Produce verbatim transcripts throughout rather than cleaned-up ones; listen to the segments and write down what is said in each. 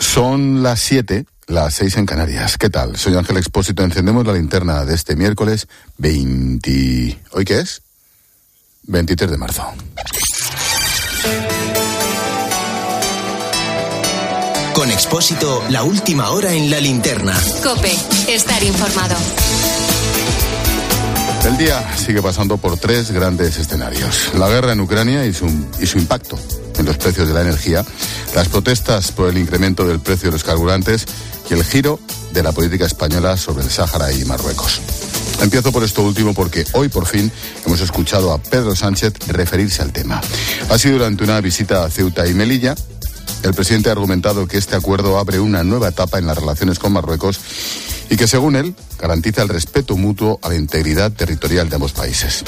Son las siete, las seis en Canarias. ¿Qué tal? Soy Ángel Expósito. Encendemos la linterna de este miércoles veinte... ¿Hoy qué es? veintitrés de marzo. Con Expósito, la última hora en la linterna. COPE, estar informado. El día sigue pasando por tres grandes escenarios. La guerra en Ucrania y su, y su impacto en los precios de la energía, las protestas por el incremento del precio de los carburantes y el giro de la política española sobre el Sáhara y Marruecos. Empiezo por esto último porque hoy por fin hemos escuchado a Pedro Sánchez referirse al tema. Ha sido durante una visita a Ceuta y Melilla. El presidente ha argumentado que este acuerdo abre una nueva etapa en las relaciones con Marruecos y que, según él, garantiza el respeto mutuo a la integridad territorial de ambos países.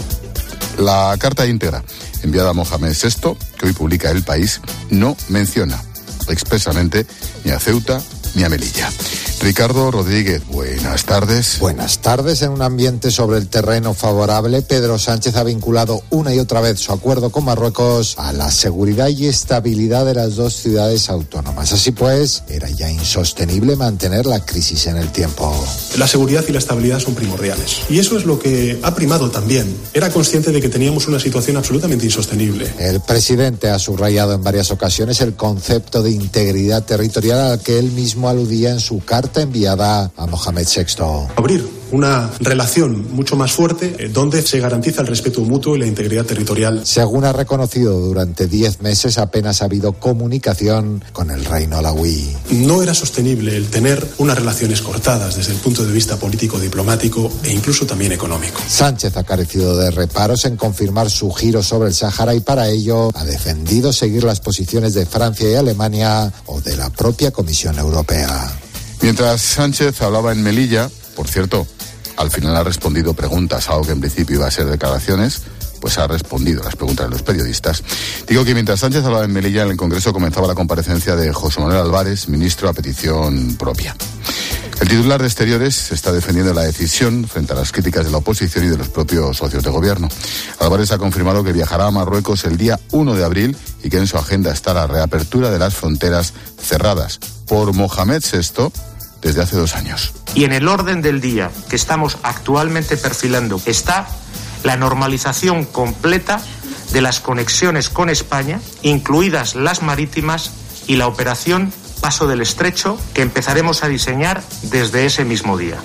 La carta íntegra enviada a Mohamed sexto, que hoy publica El País, no menciona expresamente ni a Ceuta ni a Melilla. Ricardo Rodríguez, buenas tardes. Buenas tardes. En un ambiente sobre el terreno favorable, Pedro Sánchez ha vinculado una y otra vez su acuerdo con Marruecos a la seguridad y estabilidad de las dos ciudades autónomas. Así pues, era ya insostenible mantener la crisis en el tiempo. La seguridad y la estabilidad son primordiales. Y eso es lo que ha primado también. Era consciente de que teníamos una situación absolutamente insostenible. El presidente ha subrayado en varias ocasiones el concepto de integridad territorial al que él mismo aludía en su carta enviada a Mohamed sexto. Abrir una relación mucho más fuerte eh, donde se garantiza el respeto mutuo y la integridad territorial. Según ha reconocido, durante diez meses apenas ha habido comunicación con el reino alauí. No era sostenible el tener unas relaciones cortadas desde el punto de vista político, diplomático e incluso también económico. Sánchez ha carecido de reparos en confirmar su giro sobre el Sáhara y para ello ha defendido seguir las posiciones de Francia y Alemania o de la propia Comisión Europea. Mientras Sánchez hablaba en Melilla, por cierto, al final ha respondido preguntas, algo que en principio iba a ser declaraciones, pues ha respondido a las preguntas de los periodistas. Digo que mientras Sánchez hablaba en Melilla, en el Congreso comenzaba la comparecencia de José Manuel Álvarez, ministro a petición propia. El titular de Exteriores se está defendiendo la decisión frente a las críticas de la oposición y de los propios socios de gobierno. Álvarez ha confirmado que viajará a Marruecos el día uno de abril y que en su agenda está la reapertura de las fronteras cerradas por Mohamed sexto desde hace dos años. Y en el orden del día que estamos actualmente perfilando está la normalización completa de las conexiones con España, incluidas las marítimas y la operación Paso del Estrecho, que empezaremos a diseñar desde ese mismo día.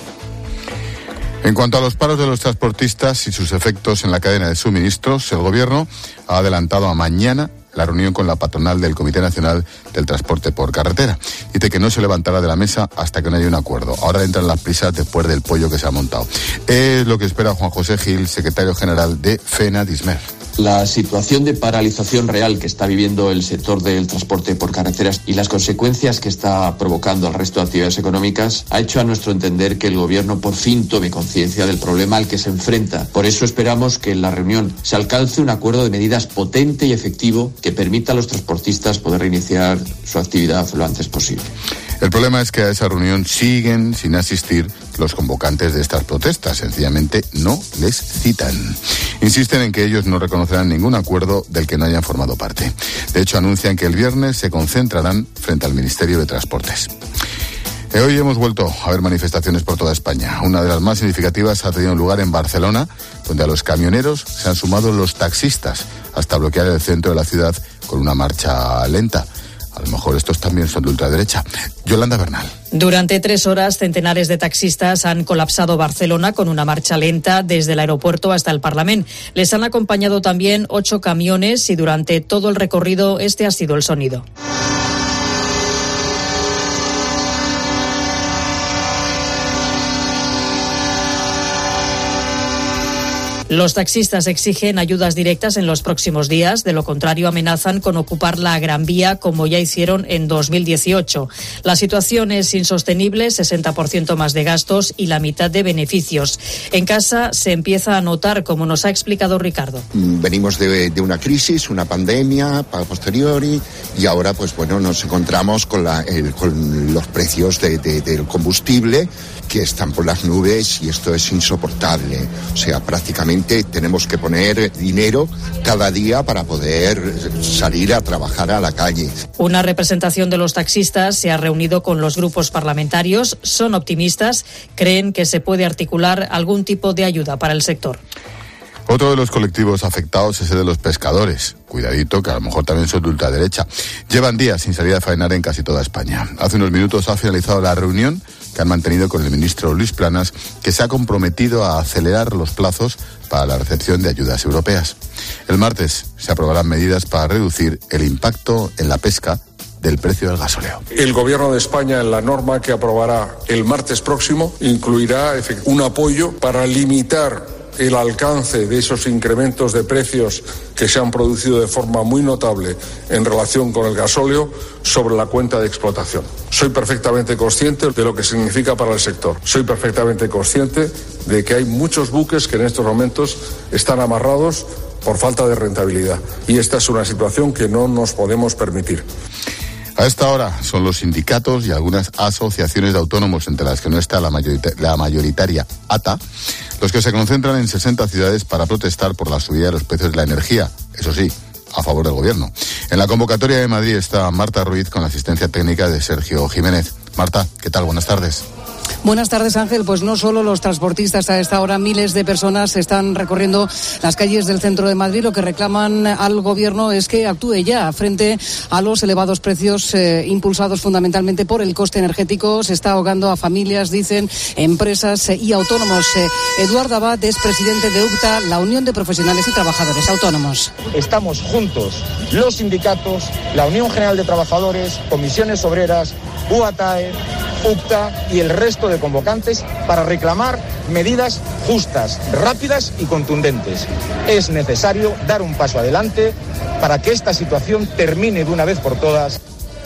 En cuanto a los paros de los transportistas y sus efectos en la cadena de suministros, el Gobierno ha adelantado a mañana la reunión con la patronal del Comité Nacional del Transporte por Carretera. Dice que no se levantará de la mesa hasta que no haya un acuerdo. Ahora entran las prisas después del pollo que se ha montado. Es lo que espera Juan José Gil, secretario general de FENA-Dismer. La situación de paralización real que está viviendo el sector del transporte por carreteras y las consecuencias que está provocando al resto de actividades económicas ha hecho a nuestro entender que el Gobierno por fin tome conciencia del problema al que se enfrenta. Por eso esperamos que en la reunión se alcance un acuerdo de medidas potente y efectivo que permita a los transportistas poder reiniciar su actividad lo antes posible. El problema es que a esa reunión siguen sin asistir los convocantes de estas protestas. Sencillamente no les citan. Insisten en que ellos no reconocerán ningún acuerdo del que no hayan formado parte. De hecho, anuncian que el viernes se concentrarán frente al Ministerio de Transportes. Hoy hemos vuelto a ver manifestaciones por toda España. Una de las más significativas ha tenido lugar en Barcelona, donde a los camioneros se han sumado los taxistas hasta bloquear el centro de la ciudad con una marcha lenta. A lo mejor estos también son de ultraderecha. Yolanda Bernal. Durante tres horas, centenares de taxistas han colapsado Barcelona con una marcha lenta desde el aeropuerto hasta el Parlamento. Les han acompañado también ocho camiones y durante todo el recorrido este ha sido el sonido. Los taxistas exigen ayudas directas en los próximos días, de lo contrario amenazan con ocupar la Gran Vía como ya hicieron en dos mil dieciocho. La situación es insostenible, sesenta por ciento más de gastos y la mitad de beneficios. En casa se empieza a notar, como nos ha explicado Ricardo. Venimos de, de una crisis, una pandemia, a posteriori, y ahora pues bueno nos encontramos con, la, el, con los precios de, de, del combustible que están por las nubes y esto es insoportable. O sea, prácticamente realmente tenemos que poner dinero cada día para poder salir a trabajar a la calle. Una representación de los taxistas se ha reunido con los grupos parlamentarios. Son optimistas, creen que se puede articular algún tipo de ayuda para el sector. Otro de los colectivos afectados es el de los pescadores. Cuidadito, que a lo mejor también son de ultraderecha. Llevan días sin salir a faenar en casi toda España. Hace unos minutos ha finalizado la reunión que han mantenido con el ministro Luis Planas, que se ha comprometido a acelerar los plazos para la recepción de ayudas europeas. El martes se aprobarán medidas para reducir el impacto en la pesca del precio del gasóleo. El Gobierno de España, en la norma que aprobará el martes próximo, incluirá un apoyo para limitar el alcance de esos incrementos de precios que se han producido de forma muy notable en relación con el gasóleo sobre la cuenta de explotación. Soy perfectamente consciente de lo que significa para el sector. Soy perfectamente consciente de que hay muchos buques que en estos momentos están amarrados por falta de rentabilidad. Y esta es una situación que no nos podemos permitir. A esta hora son los sindicatos y algunas asociaciones de autónomos, entre las que no está la, mayorita- la mayoritaria A T A, los que se concentran en sesenta ciudades para protestar por la subida de los precios de la energía, eso sí, a favor del gobierno. En la convocatoria de Madrid está Marta Ruiz con la asistencia técnica de Sergio Jiménez. Marta, ¿qué tal? Buenas tardes. Buenas tardes, Ángel. Pues no solo los transportistas, a esta hora miles de personas están recorriendo las calles del centro de Madrid. Lo que reclaman al gobierno es que actúe ya frente a los elevados precios eh, impulsados fundamentalmente por el coste energético. Se está ahogando a familias, dicen, empresas eh, y autónomos. Eh, Eduardo Abad es presidente de U C T A, la Unión de Profesionales y Trabajadores Autónomos. Estamos juntos, los sindicatos, la Unión General de Trabajadores, comisiones obreras, U A T A E, U C T A y el resto de convocantes para reclamar medidas justas, rápidas y contundentes. Es necesario dar un paso adelante para que esta situación termine de una vez por todas.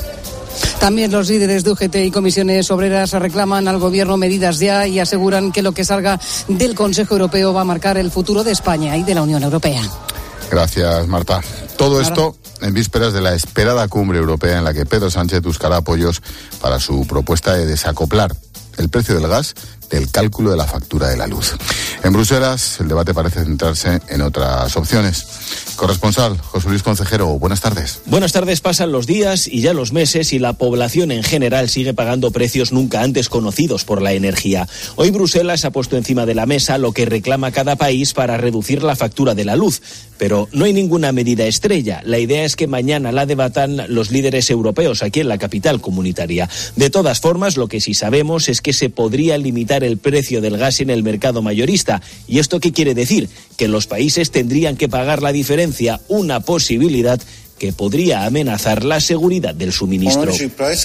También los líderes de U G T y comisiones obreras reclaman al gobierno medidas ya y aseguran que lo que salga del Consejo Europeo va a marcar el futuro de España y de la Unión Europea. Gracias, Marta. Todo esto en vísperas de la esperada cumbre europea en la que Pedro Sánchez buscará apoyos para su propuesta de desacoplar el precio del gas del cálculo de la factura de la luz. En Bruselas, el debate parece centrarse en otras opciones. Corresponsal, José Luis Concejero, buenas tardes. Buenas tardes. Pasan los días y ya los meses y la población en general sigue pagando precios nunca antes conocidos por la energía. Hoy Bruselas ha puesto encima de la mesa lo que reclama cada país para reducir la factura de la luz. Pero no hay ninguna medida estrella. La idea es que mañana la debatan los líderes europeos aquí en la capital comunitaria. De todas formas, lo que sí sabemos es que se podría limitar el precio del gas en el mercado mayorista. ¿Y esto qué quiere decir? Que los países tendrían que pagar la diferencia, una posibilidad que podría amenazar la seguridad del suministro.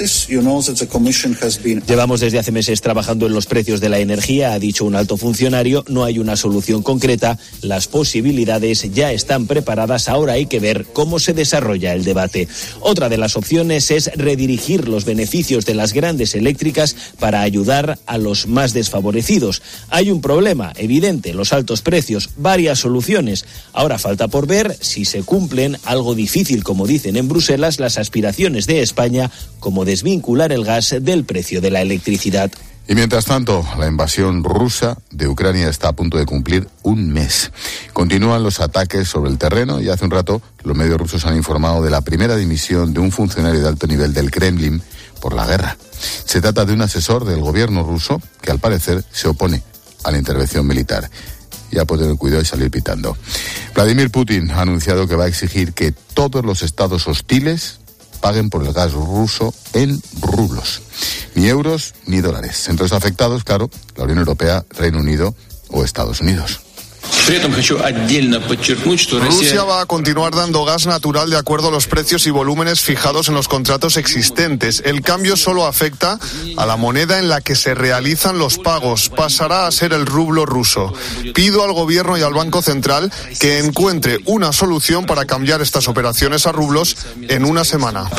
Llevamos desde hace meses trabajando en los precios de la energía, ha dicho un alto funcionario. No hay una solución concreta. Las posibilidades ya están preparadas. Ahora hay que ver cómo se desarrolla el debate. Otra de las opciones es redirigir los beneficios de las grandes eléctricas para ayudar a los más desfavorecidos. Hay un problema evidente, los altos precios, varias soluciones. Ahora falta por ver si se cumplen, algo difícil, como dicen en Bruselas, las aspiraciones de España, como desvincular el gas del precio de la electricidad. Y mientras tanto, la invasión rusa de Ucrania está a punto de cumplir un mes. Continúan los ataques sobre el terreno y hace un rato los medios rusos han informado de la primera dimisión de un funcionario de alto nivel del Kremlin por la guerra. Se trata de un asesor del gobierno ruso que al parecer se opone a la intervención militar. Ya puede tener cuidado y salir pitando. Vladimir Putin ha anunciado que va a exigir que todos los estados hostiles paguen por el gas ruso en rublos. Ni euros ni dólares. Entre los afectados, claro, la Unión Europea, Reino Unido o Estados Unidos. Rusia va a continuar dando gas natural de acuerdo a los precios y volúmenes fijados en los contratos existentes. El cambio solo afecta a la moneda en la que se realizan los pagos. Pasará a ser el rublo ruso. Pido al gobierno y al Banco Central que encuentre una solución para cambiar estas operaciones a rublos en una semana.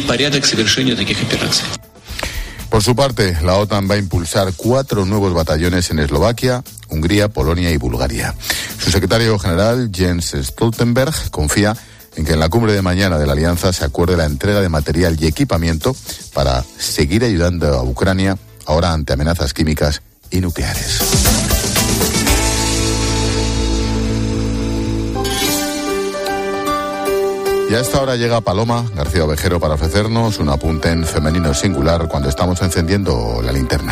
Por su parte, la OTAN va a impulsar cuatro nuevos batallones en Eslovaquia, Hungría, Polonia y Bulgaria. Su secretario general, Jens Stoltenberg, confía en que en la cumbre de mañana de la Alianza se acuerde la entrega de material y equipamiento para seguir ayudando a Ucrania ahora ante amenazas químicas y nucleares. Y a esta hora llega Paloma García Ovejero para ofrecernos un apunte en femenino singular cuando estamos encendiendo la linterna.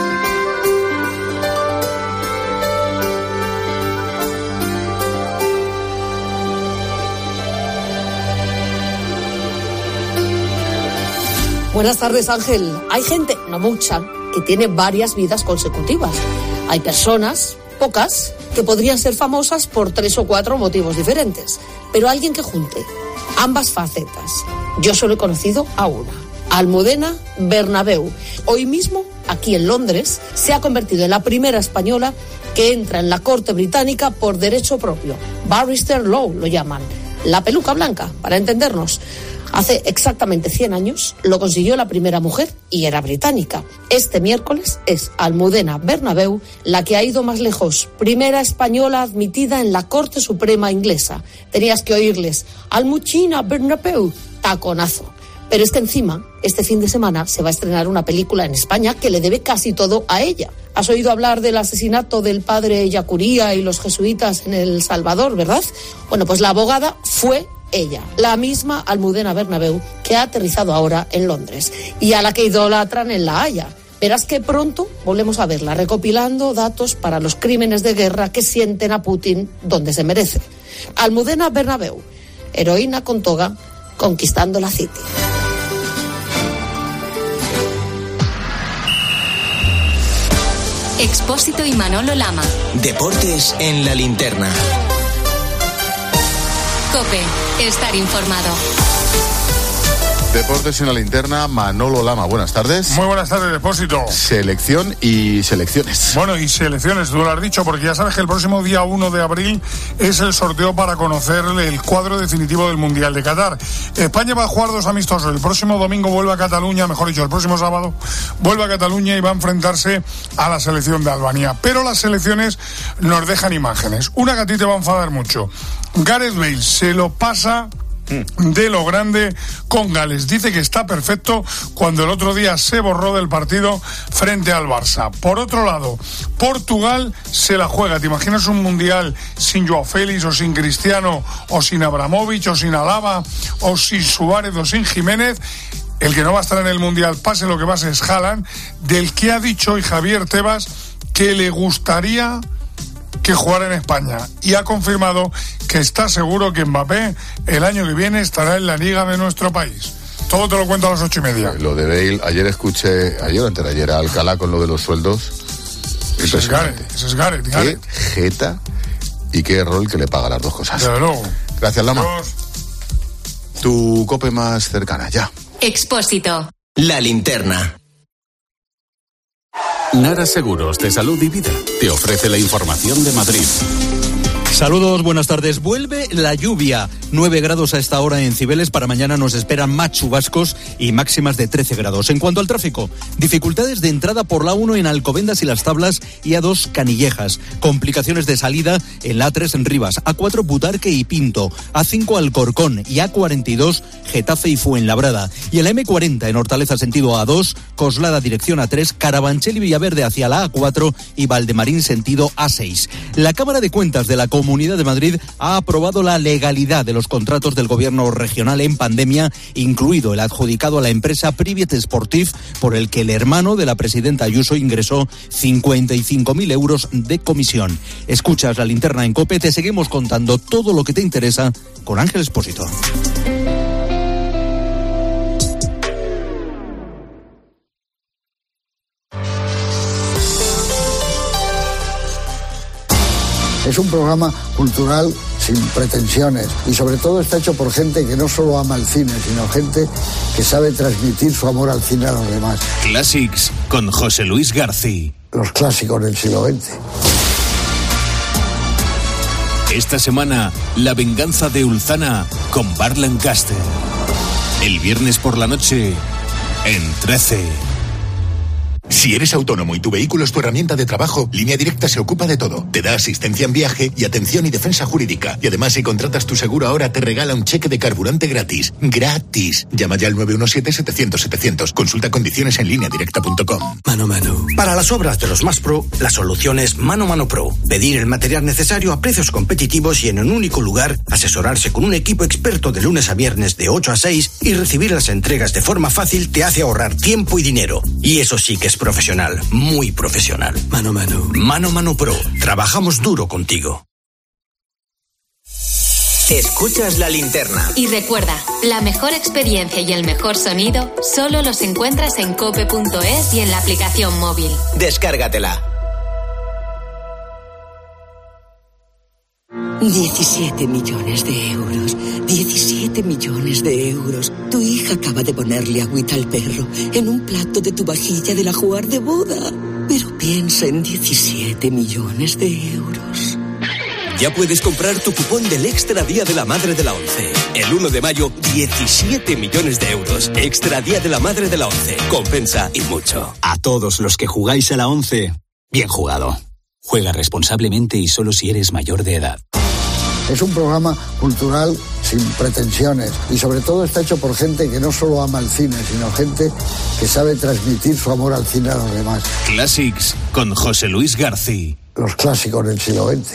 Buenas tardes, Ángel. Hay gente, no mucha, que tiene varias vidas consecutivas. Hay personas, pocas, que podrían ser famosas por tres o cuatro motivos diferentes. Pero alguien que junte ambas facetas. Yo solo he conocido a una. Almudena Bernabeu. Hoy mismo, aquí en Londres, se ha convertido en la primera española que entra en la corte británica por derecho propio. Barrister Law lo llaman. La peluca blanca, para entendernos. Hace exactamente cien años lo consiguió la primera mujer y era británica. Este miércoles es Almudena Bernabeu la que ha ido más lejos. Primera española admitida en la Corte Suprema inglesa. Tenías que oírles: Almudena Bernabeu, taconazo. Pero es que encima, este fin de semana se va a estrenar una película en España que le debe casi todo a ella. Has oído hablar del asesinato del padre Yacuría y los jesuitas en El Salvador, ¿verdad? Bueno, pues la abogada fue ella, la misma Almudena Bernabeu que ha aterrizado ahora en Londres y a la que idolatran en La Haya. Verás que pronto volvemos a verla recopilando datos para los crímenes de guerra que sienten a Putin donde se merece. Almudena Bernabeu, heroína con toga, conquistando la City. Expósito y Manolo Lama. Deportes en la linterna. COPE, estar informado. Deportes en la linterna, Manolo Lama, buenas tardes. Muy buenas tardes, Depósito. Selección y selecciones. Bueno, y selecciones, tú lo has dicho, porque ya sabes que el próximo día uno de abril es el sorteo para conocer el cuadro definitivo del Mundial de Qatar. España va a jugar dos amistosos. El próximo domingo vuelve a Cataluña, mejor dicho, el próximo sábado vuelve a Cataluña y va a enfrentarse a la selección de Albania. Pero las selecciones nos dejan imágenes. Una que a ti te va a enfadar mucho. Gareth Bale se lo pasa de lo grande con Gales. Dice que está perfecto cuando el otro día se borró del partido frente al Barça. Por otro lado, Portugal se la juega. ¿Te imaginas un mundial sin Joao Félix o sin Cristiano o sin Abramovich o sin Alaba o sin Suárez o sin Jiménez? El que no va a estar en el mundial, pase lo que pase, es Haaland, del que ha dicho hoy Javier Tebas que le gustaría que jugara en España, y ha confirmado que está seguro que Mbappé el año que viene estará en la liga de nuestro país. Todo te lo cuento a las ocho y media. Lo de Bale, ayer escuché, ayer o antes de ayer, a Alcalá con lo de los sueldos. Ese es Gareth, ese es Gareth, Gareth. Qué jeta y qué rol que le paga las dos cosas. Desde luego. Gracias, Lama. Dios. Tu COPE más cercana, ya. Expósito. La linterna. Nara Seguros de Salud y Vida te ofrece la información de Madrid. Saludos, buenas tardes. Vuelve la lluvia. nueve grados a esta hora en Cibeles. Para mañana nos esperan más chubascos y máximas de trece grados. En cuanto al tráfico, dificultades de entrada por la uno en Alcobendas y Las Tablas y A dos Canillejas. Complicaciones de salida en la A tres en Rivas, A cuatro Butarque y Pinto, A cinco Alcorcón y A cuarenta y dos Getafe y Fuenlabrada. Y en la eme cuarenta en Hortaleza sentido A dos, Coslada dirección A tres, Carabanchel y Villaverde hacia la A cuatro y Valdemarín sentido A seis. La Cámara de Cuentas de la Comunidad de Madrid ha aprobado la legalidad de los contratos del gobierno regional en pandemia, incluido el adjudicado a la empresa Privet Sportif, por el que el hermano de la presidenta Ayuso ingresó cincuenta y cinco mil euros de comisión. Escuchas la linterna en COPE, te seguimos contando todo lo que te interesa con Ángel Expósito. Es un programa cultural sin pretensiones y sobre todo está hecho por gente que no solo ama el cine, sino gente que sabe transmitir su amor al cine a los demás. Classics con José Luis García. Los clásicos del siglo veinte. Esta semana, La venganza de Ulzana con Bart Lancaster. El viernes por la noche, en trece. Si eres autónomo y tu vehículo es tu herramienta de trabajo, Línea Directa se ocupa de todo. Te da asistencia en viaje y atención y defensa jurídica. Y además, si contratas tu seguro ahora, te regala un cheque de carburante gratis. ¡Gratis! Llama ya al nueve uno siete, setecientos, setecientos. Consulta condiciones en línea directa punto com. Mano Mano. Para las obras de los más pro, la solución es Mano Mano Pro. Pedir el material necesario a precios competitivos y en un único lugar, asesorarse con un equipo experto de lunes a viernes de ocho a seis y recibir las entregas de forma fácil te hace ahorrar tiempo y dinero. Y eso sí que es profesional, muy profesional. Mano Mano. Mano Mano Pro. Trabajamos duro contigo. Escuchas La Linterna. Y recuerda, la mejor experiencia y el mejor sonido solo los encuentras en cope punto es y en la aplicación móvil. Descárgatela. diecisiete millones de euros. diecisiete millones de euros. Tu hija acaba de ponerle agüita al perro en un plato de tu vajilla del ajuar de boda. Pero piensa en diecisiete millones de euros. Ya puedes comprar tu cupón del Extra Día de la Madre de la ONCE. El uno de mayo, diecisiete millones de euros. Extra Día de la Madre de la ONCE. Compensa y mucho. A todos los que jugáis a la ONCE, bien jugado. Juega responsablemente y solo si eres mayor de edad. Es un programa cultural sin pretensiones y sobre todo está hecho por gente que no solo ama el cine, sino gente que sabe transmitir su amor al cine a los demás. Classics con José Luis García. Los clásicos del siglo veinte.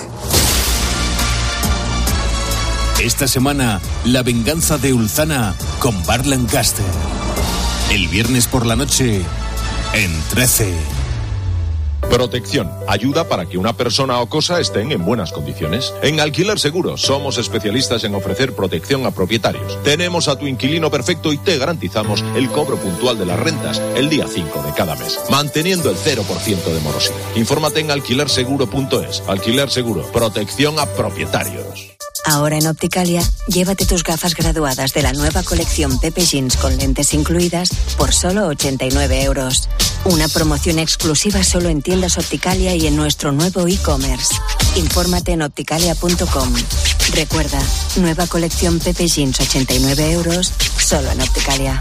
Esta semana, La venganza de Ulzana con Burt Lancaster. El viernes por la noche, en trece. Protección. Ayuda para que una persona o cosa estén en buenas condiciones. En Alquiler Seguro somos especialistas en ofrecer protección a propietarios. Tenemos a tu inquilino perfecto y te garantizamos el cobro puntual de las rentas el día cinco de cada mes, manteniendo el cero por ciento de morosidad. Infórmate en alquiler seguro punto es. Alquiler Seguro. Protección a propietarios. Ahora en Opticalia, llévate tus gafas graduadas de la nueva colección Pepe Jeans con lentes incluidas por solo ochenta y nueve euros. Una promoción exclusiva solo en tiendas Opticalia y en nuestro nuevo e-commerce. Infórmate en opticalia punto com. Recuerda, nueva colección Pepe Jeans ochenta y nueve euros, solo en Opticalia.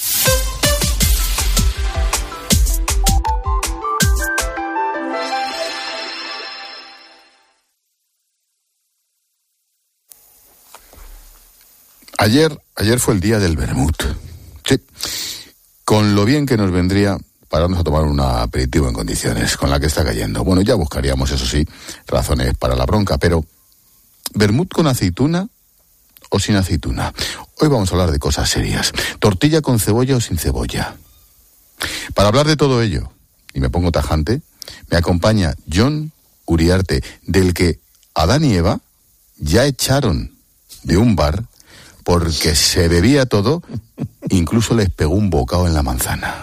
Ayer, ayer fue el día del vermut. Sí, con lo bien que nos vendría pararnos a tomar un aperitivo en condiciones, con la que está cayendo. Bueno, ya buscaríamos, eso sí, razones para la bronca, pero ¿vermut con aceituna o sin aceituna? Hoy vamos a hablar de cosas serias. ¿Tortilla con cebolla o sin cebolla? Para hablar de todo ello, y me pongo tajante, me acompaña Jon Uriarte, del que Adán y Eva ya echaron de un bar porque se bebía todo, incluso les pegó un bocado en la manzana.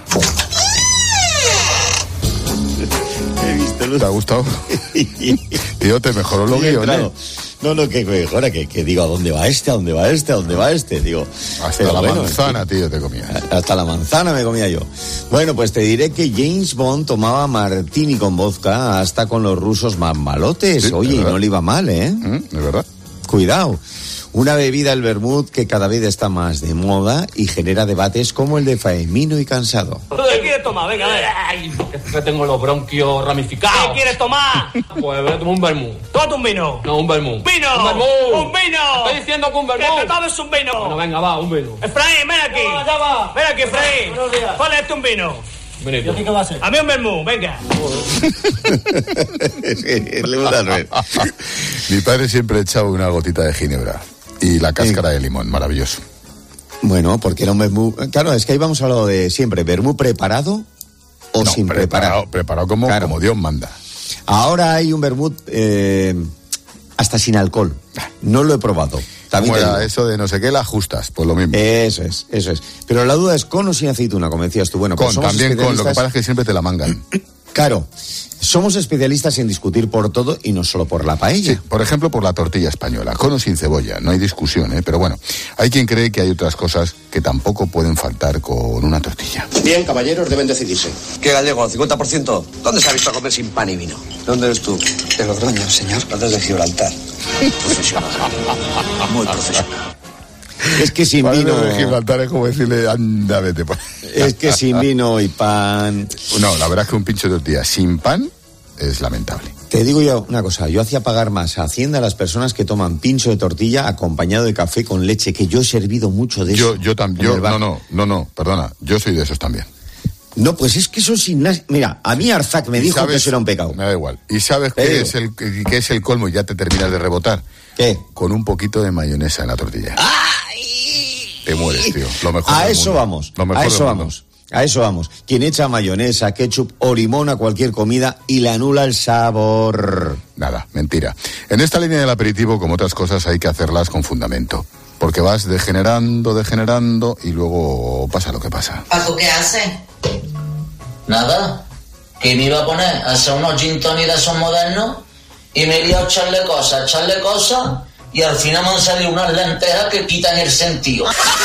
¿Te ha gustado? Tío, te mejoró lo guiones. No, no, que mejora, que, que digo, ¿a dónde va este? ¿A dónde va este? ¿A dónde va este? Digo, hasta la bueno, manzana, en fin, tío, te comías. Hasta la manzana me comía yo. Bueno, pues te diré que James Bond tomaba martini con vodka hasta con los rusos más malotes. Sí, oye, y no le iba mal, ¿eh? ¿Mm? ¿De verdad? Cuidado. Una bebida, el vermut, que cada vez está más de moda y genera debates como el de Faemino y Cansado. ¿Qué quieres tomar? Venga, a ver. Ay, que tengo los bronquios ramificados. ¿Qué quieres tomar? Pues voy a tomar un vermut. ¿Tómate un vino? No, un vermut. ¿Vino? ¡Un vermut! ¡Un vino! Estoy diciendo que un vermut. ¡Que te tomes un vino! Bueno, venga, va, un vino. Efraín, ven aquí. No, ya va. Ven aquí, Efraín. Buenos días. Ponle este un vino. ¿Y a ti qué va a ser? A mí un vermut, venga. Le gusta el ver. Mi padre siempre echaba una gotita de ginebra. Y la cáscara sí. de limón, maravilloso. Bueno, porque era un vermut. Claro, es que ahí vamos a hablar de siempre, vermut preparado o no, sin preparar. Preparado, preparado como, claro. como Dios manda. Ahora hay un vermut eh, hasta sin alcohol. No lo he probado. También era eso de no sé qué, la ajustas, pues lo mismo. Eso es, eso es. Pero la duda es con o sin aceituna, como decías tú. Bueno, con, pues también con, lo que pasa es que siempre te la mangan. Claro. Somos especialistas en discutir por todo y no solo por la paella. Sí, por ejemplo, por la tortilla española, con o sin cebolla, no hay discusión, ¿eh? Pero bueno, hay quien cree que hay otras cosas que tampoco pueden faltar con una tortilla. Bien, caballeros, deben decidirse. ¿Qué gallego? ¿cincuenta por ciento? ¿Dónde se ha visto comer sin pan y vino? ¿Dónde eres tú? De Logroño, señor. ¿Dónde es de Gibraltar? Profesional. Muy profesional. Es que sin Padre vino... de Gibraltar es como decirle, anda, vete. Es que sin vino y pan... No, la verdad es que un pincho de tortilla sin pan es lamentable. Te digo yo una cosa, yo hacía pagar más a Hacienda a las personas que toman pincho de tortilla acompañado de café con leche, que yo he servido mucho de yo, eso. Yo también, no, no, no, no, perdona, yo soy de esos también. No, pues es que eso sin... Mira, a mí Arzac me dijo sabes, que eso era un pecado. Me da igual. ¿Y sabes qué es, el, qué es el colmo y ya te terminas de rebotar? ¿Qué? Con un poquito de mayonesa en la tortilla. ¡Ay! Te mueres, tío. Lo mejor a del eso mundo. vamos, Lo mejor a eso del vamos. A eso vamos. Quien echa mayonesa, ketchup o limón a cualquier comida y le anula el sabor. Nada, mentira. En esta línea del aperitivo, como otras cosas, hay que hacerlas con fundamento. Porque vas degenerando, degenerando y luego pasa lo que pasa. ¿Paco qué hace? Nada. Que me iba a poner a hacer unos gin tonic de esos modernos y me he ido a echarle cosas, echarle cosas y al final me han salido unas lentejas que quitan el sentido.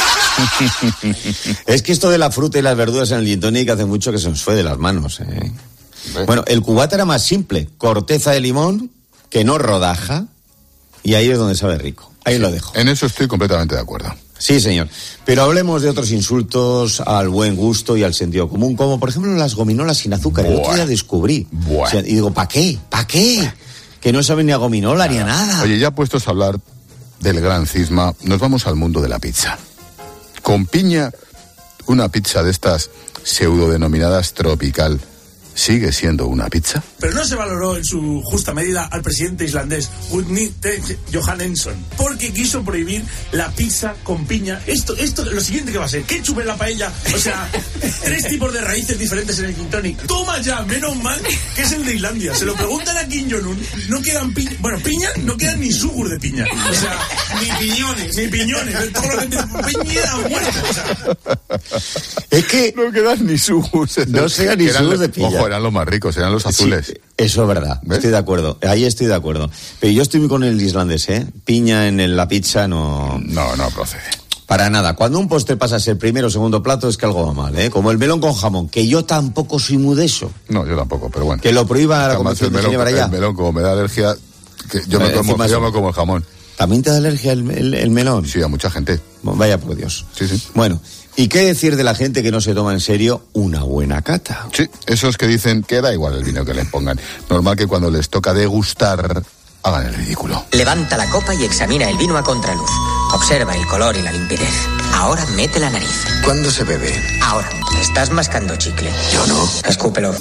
Es que esto de la fruta y las verduras en el gin tonic hace mucho que se nos fue de las manos, ¿eh? Bueno, el cubata era más simple. Corteza de limón, que no rodaja, y ahí es donde sabe rico. Ahí sí, lo dejo. En eso estoy completamente de acuerdo. Sí, señor. Pero hablemos de otros insultos al buen gusto y al sentido común, como por ejemplo las gominolas sin azúcar. Buah. El otro día descubrí. Buah. O sea, y digo, ¿para qué? ¿Para qué? Que no saben ni a gominola nada. Ni a nada. Oye, ya puestos a hablar del gran cisma, nos vamos al mundo de la pizza. Con piña, una pizza de estas pseudo-denominadas tropical, ¿sigue siendo una pizza? Pero no se valoró en su justa medida al presidente islandés Gunnar Johannesson, porque quiso prohibir la pizza con piña. Esto, esto, lo siguiente que va a ser, ketchup en la paella, o sea, tres tipos de raíces diferentes en el gin tonic. Toma ya, menos mal que es el de Islandia. Se lo preguntan a Kim Jong-un, no quedan piña, bueno, piña, no quedan ni sugur de piña. O sea, ni piñones, ni piñones, todo lo que tiene piña o muerto, o sea. Es que no quedan ni sugur. No quedan ni sugur de piña. Ojo, eran los más ricos, eran los azules. Sí, eso es verdad, ¿ves? Estoy de acuerdo, ahí estoy de acuerdo. Pero yo estoy muy con el islandés, ¿eh? Piña en la pizza no... No, no procede. Para nada. Cuando un postre pasa a ser primero o segundo plato es que algo va mal, ¿eh? Como el melón con jamón, que yo tampoco soy muy de eso. No, yo tampoco, pero bueno. Que lo prohíba la Comisión de Ginebra ya. El melón, como me da alergia, que yo, me como, yo me como el jamón. ¿También te da alergia el, el, el melón? Sí, a mucha gente. Vaya por Dios. Sí, sí. Bueno... ¿Y qué decir de la gente que no se toma en serio una buena cata? Sí, esos que dicen que da igual el vino que les pongan. Normal que cuando les toca degustar, hagan el ridículo. Levanta la copa y examina el vino a contraluz. Observa el color y la limpidez. Ahora mete la nariz. ¿Cuándo se bebe? Ahora. Estás mascando chicle. Yo no. Escúpelo.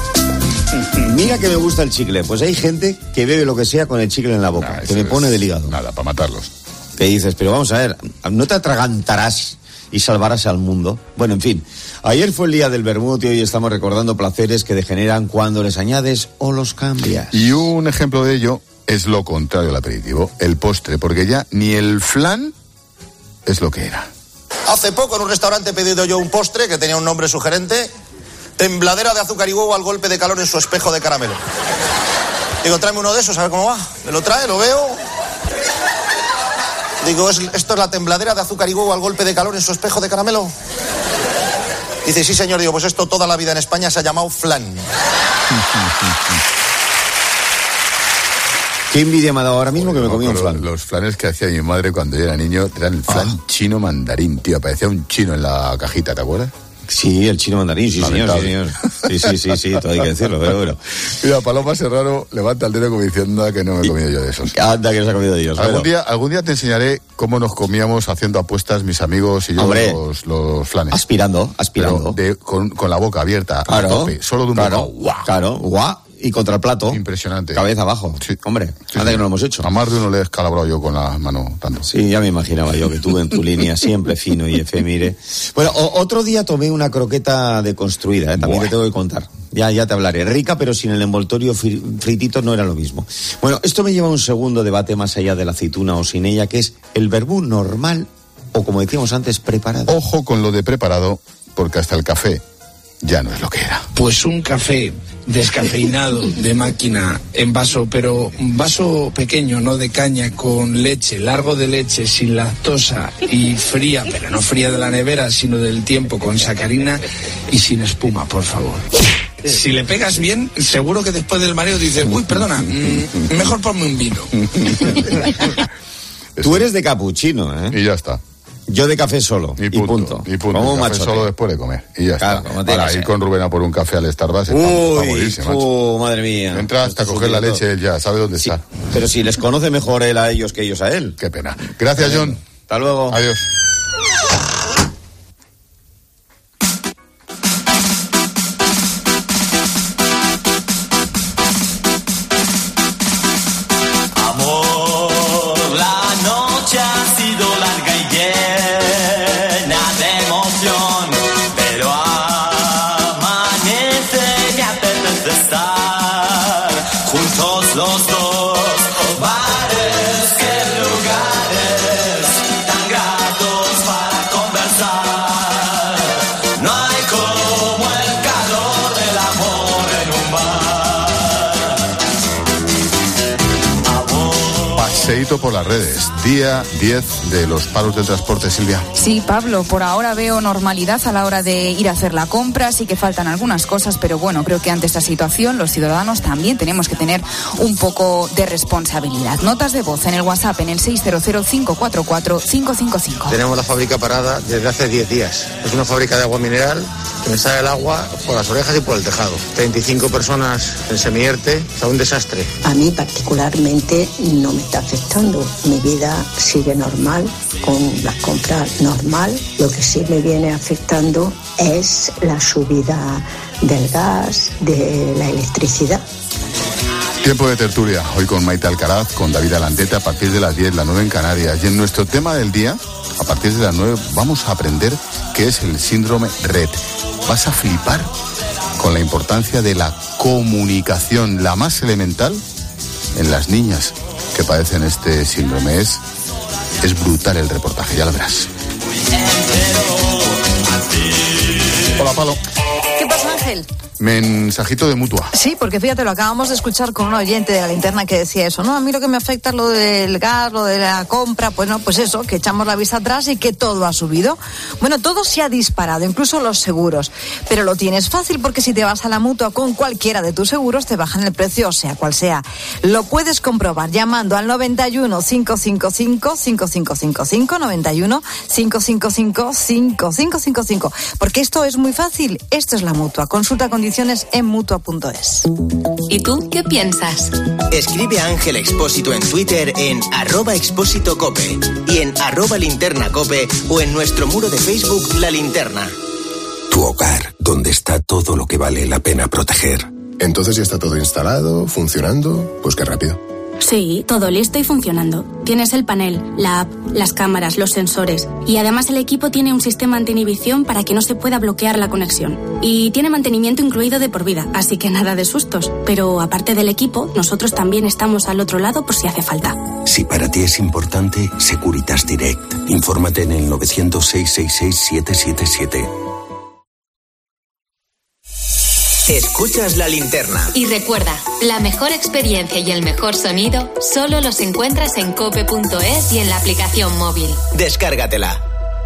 Mira que me gusta el chicle. Pues hay gente que bebe lo que sea con el chicle en la boca. Nah, que me pone del hígado. Nada, para matarlos. ¿Qué dices? Pero vamos a ver, ¿no te atragantarás y salvarás al mundo? Bueno, en fin, ayer fue el día del vermut y hoy estamos recordando placeres que degeneran cuando les añades o los cambias. Y un ejemplo de ello es lo contrario al aperitivo, el postre, porque ya ni el flan es lo que era. Hace poco en un restaurante he pedido yo un postre que tenía un nombre sugerente: tembladera de azúcar y huevo al golpe de calor en su espejo de caramelo. Digo, tráeme uno de esos, a ver cómo va. Me lo trae, lo veo... Digo, ¿esto es la tembladera de azúcar y huevo al golpe de calor en su espejo de caramelo? Dice, sí, señor. Digo, pues esto toda la vida en España se ha llamado flan. Qué envidia me ha dado ahora mismo que me comí un flan. Los flanes que hacía mi madre cuando yo era niño eran el flan ah. chino mandarín, tío. Aparecía un chino en la cajita, ¿te acuerdas? Sí, el chino mandarín, sí, señor, sí, señor. Sí, sí, sí, sí, todo hay que decirlo, pero bueno. Mira, Paloma Serrano levanta el dedo como diciendo que no me he comido yo de esos. Anda, que no se ha comido de ellos. Algún bueno. día, algún día te enseñaré cómo nos comíamos haciendo apuestas mis amigos y yo. Hombre, los, los flanes. Aspirando, aspirando. De, con, con la boca abierta, claro, a tope, solo de un claro, bocado. ¡Guau! Claro, guau. Y contra el plato. Impresionante. Cabeza abajo. Sí. Hombre, sí, anda sí. que no lo hemos hecho. A más de uno le he descalabrado yo con la mano tanto. Sí, ya me imaginaba yo que tuve en tu línea siempre fino y efemire. Bueno, o, otro día tomé una croqueta deconstruida, ¿eh? También Buah. te tengo que contar. Ya, ya te hablaré. Rica, pero sin el envoltorio fritito no era lo mismo. Bueno, esto me lleva a un segundo debate más allá de la aceituna o sin ella, que es el vermut normal o, como decíamos antes, preparado. Ojo con lo de preparado, porque hasta el café ya no es lo que era. Pues un café descafeinado de máquina en vaso, pero un vaso pequeño, no de caña, con leche, largo de leche, sin lactosa y fría, pero no fría de la nevera, sino del tiempo, con sacarina y sin espuma, por favor. Si le pegas bien, seguro que después del mareo dices, uy, perdona, mmm, mejor ponme un vino. Tú eres de capuchino, ¿eh? Y ya está. Yo de café solo. Y punto. Y punto. Y punto. Como un café machote. solo después de comer. Y ya Claro, está. como tiene Ahora, que ir ser. con Rubén a por un café al Starbucks está Uy, para morirse, macho. oh, madre mía. Entra hasta Esto coger la subiendo. leche él ya, sabe dónde está. Pero si les conoce mejor él a ellos que ellos a él. Qué pena. Gracias, John. Hasta luego. Adiós. Amor, la noche ha sido larga y llena de emoción, pero amanece, me apetece estar juntos los dos. Bares, qué lugares tan gratos para conversar. No hay como el calor del amor en un bar. Paseíto por las redes. Día diez de los paros del transporte, Silvia. Sí, Pablo, por ahora veo normalidad a la hora de ir a hacer la compra, sí que faltan algunas cosas, pero bueno, creo que ante esta situación los ciudadanos también tenemos que tener un poco de responsabilidad. Notas de voz en el WhatsApp en el seis cero cero, cinco cuatro cuatro, cinco cinco cinco. Tenemos la fábrica parada desde hace diez días. Es una fábrica de agua mineral que me sale el agua por las orejas y por el tejado. treinta y cinco personas en semierte, o sea, un desastre. A mí particularmente no me está afectando. Mi vida sigue normal, con las compras normal. Lo que sí me viene afectando es la subida del gas, de la electricidad. Tiempo de tertulia, hoy con Maite Alcaraz, con David Alandete, a partir de las diez, la nueve en Canarias. Y en nuestro tema del día, a partir de las nueve, vamos a aprender qué es el síndrome R E T. Vas a flipar con la importancia de la comunicación, la más elemental en las niñas que padecen este síndrome. Es, es brutal el reportaje, ya lo verás. Hola, Palo. ¿Qué pasa, Ángel? Mensajito de Mutua. Sí, porque fíjate, lo acabamos de escuchar con un oyente de la linterna que decía eso, ¿no? A mí lo que me afecta es lo del gas, lo de la compra, pues no, pues eso, que echamos la vista atrás y que todo ha subido. Bueno, todo se ha disparado, incluso los seguros. Pero lo tienes fácil porque si te vas a la Mutua con cualquiera de tus seguros, te bajan el precio, o sea, cual sea. Lo puedes comprobar llamando al noventa y uno, cinco cinco cinco, cinco cinco cinco cinco, noventa y uno, cinco cinco cinco, cinco cinco cinco cinco. Porque esto es muy fácil, esto es la Mutua. Consulta condiciones en mutua punto es. ¿Y tú qué piensas? Escribe a Ángel Expósito en Twitter en arroba expósito cope y en arroba linterna cope o en nuestro muro de Facebook La Linterna. Tu hogar, donde está todo lo que vale la pena proteger. Entonces ya está todo instalado, funcionando, pues qué rápido. Sí, todo listo y funcionando. Tienes el panel, la app, las cámaras, los sensores y además el equipo tiene un sistema anti-inhibición para que no se pueda bloquear la conexión. Y tiene mantenimiento incluido de por vida, así que nada de sustos. Pero aparte del equipo, nosotros también estamos al otro lado por si hace falta. Si para ti es importante, Securitas Direct. Infórmate en el nueve cero cero, seis seis seis, siete siete siete. Escuchas La Linterna. Y recuerda, la mejor experiencia y el mejor sonido solo los encuentras en cope punto es y en la aplicación móvil. Descárgatela.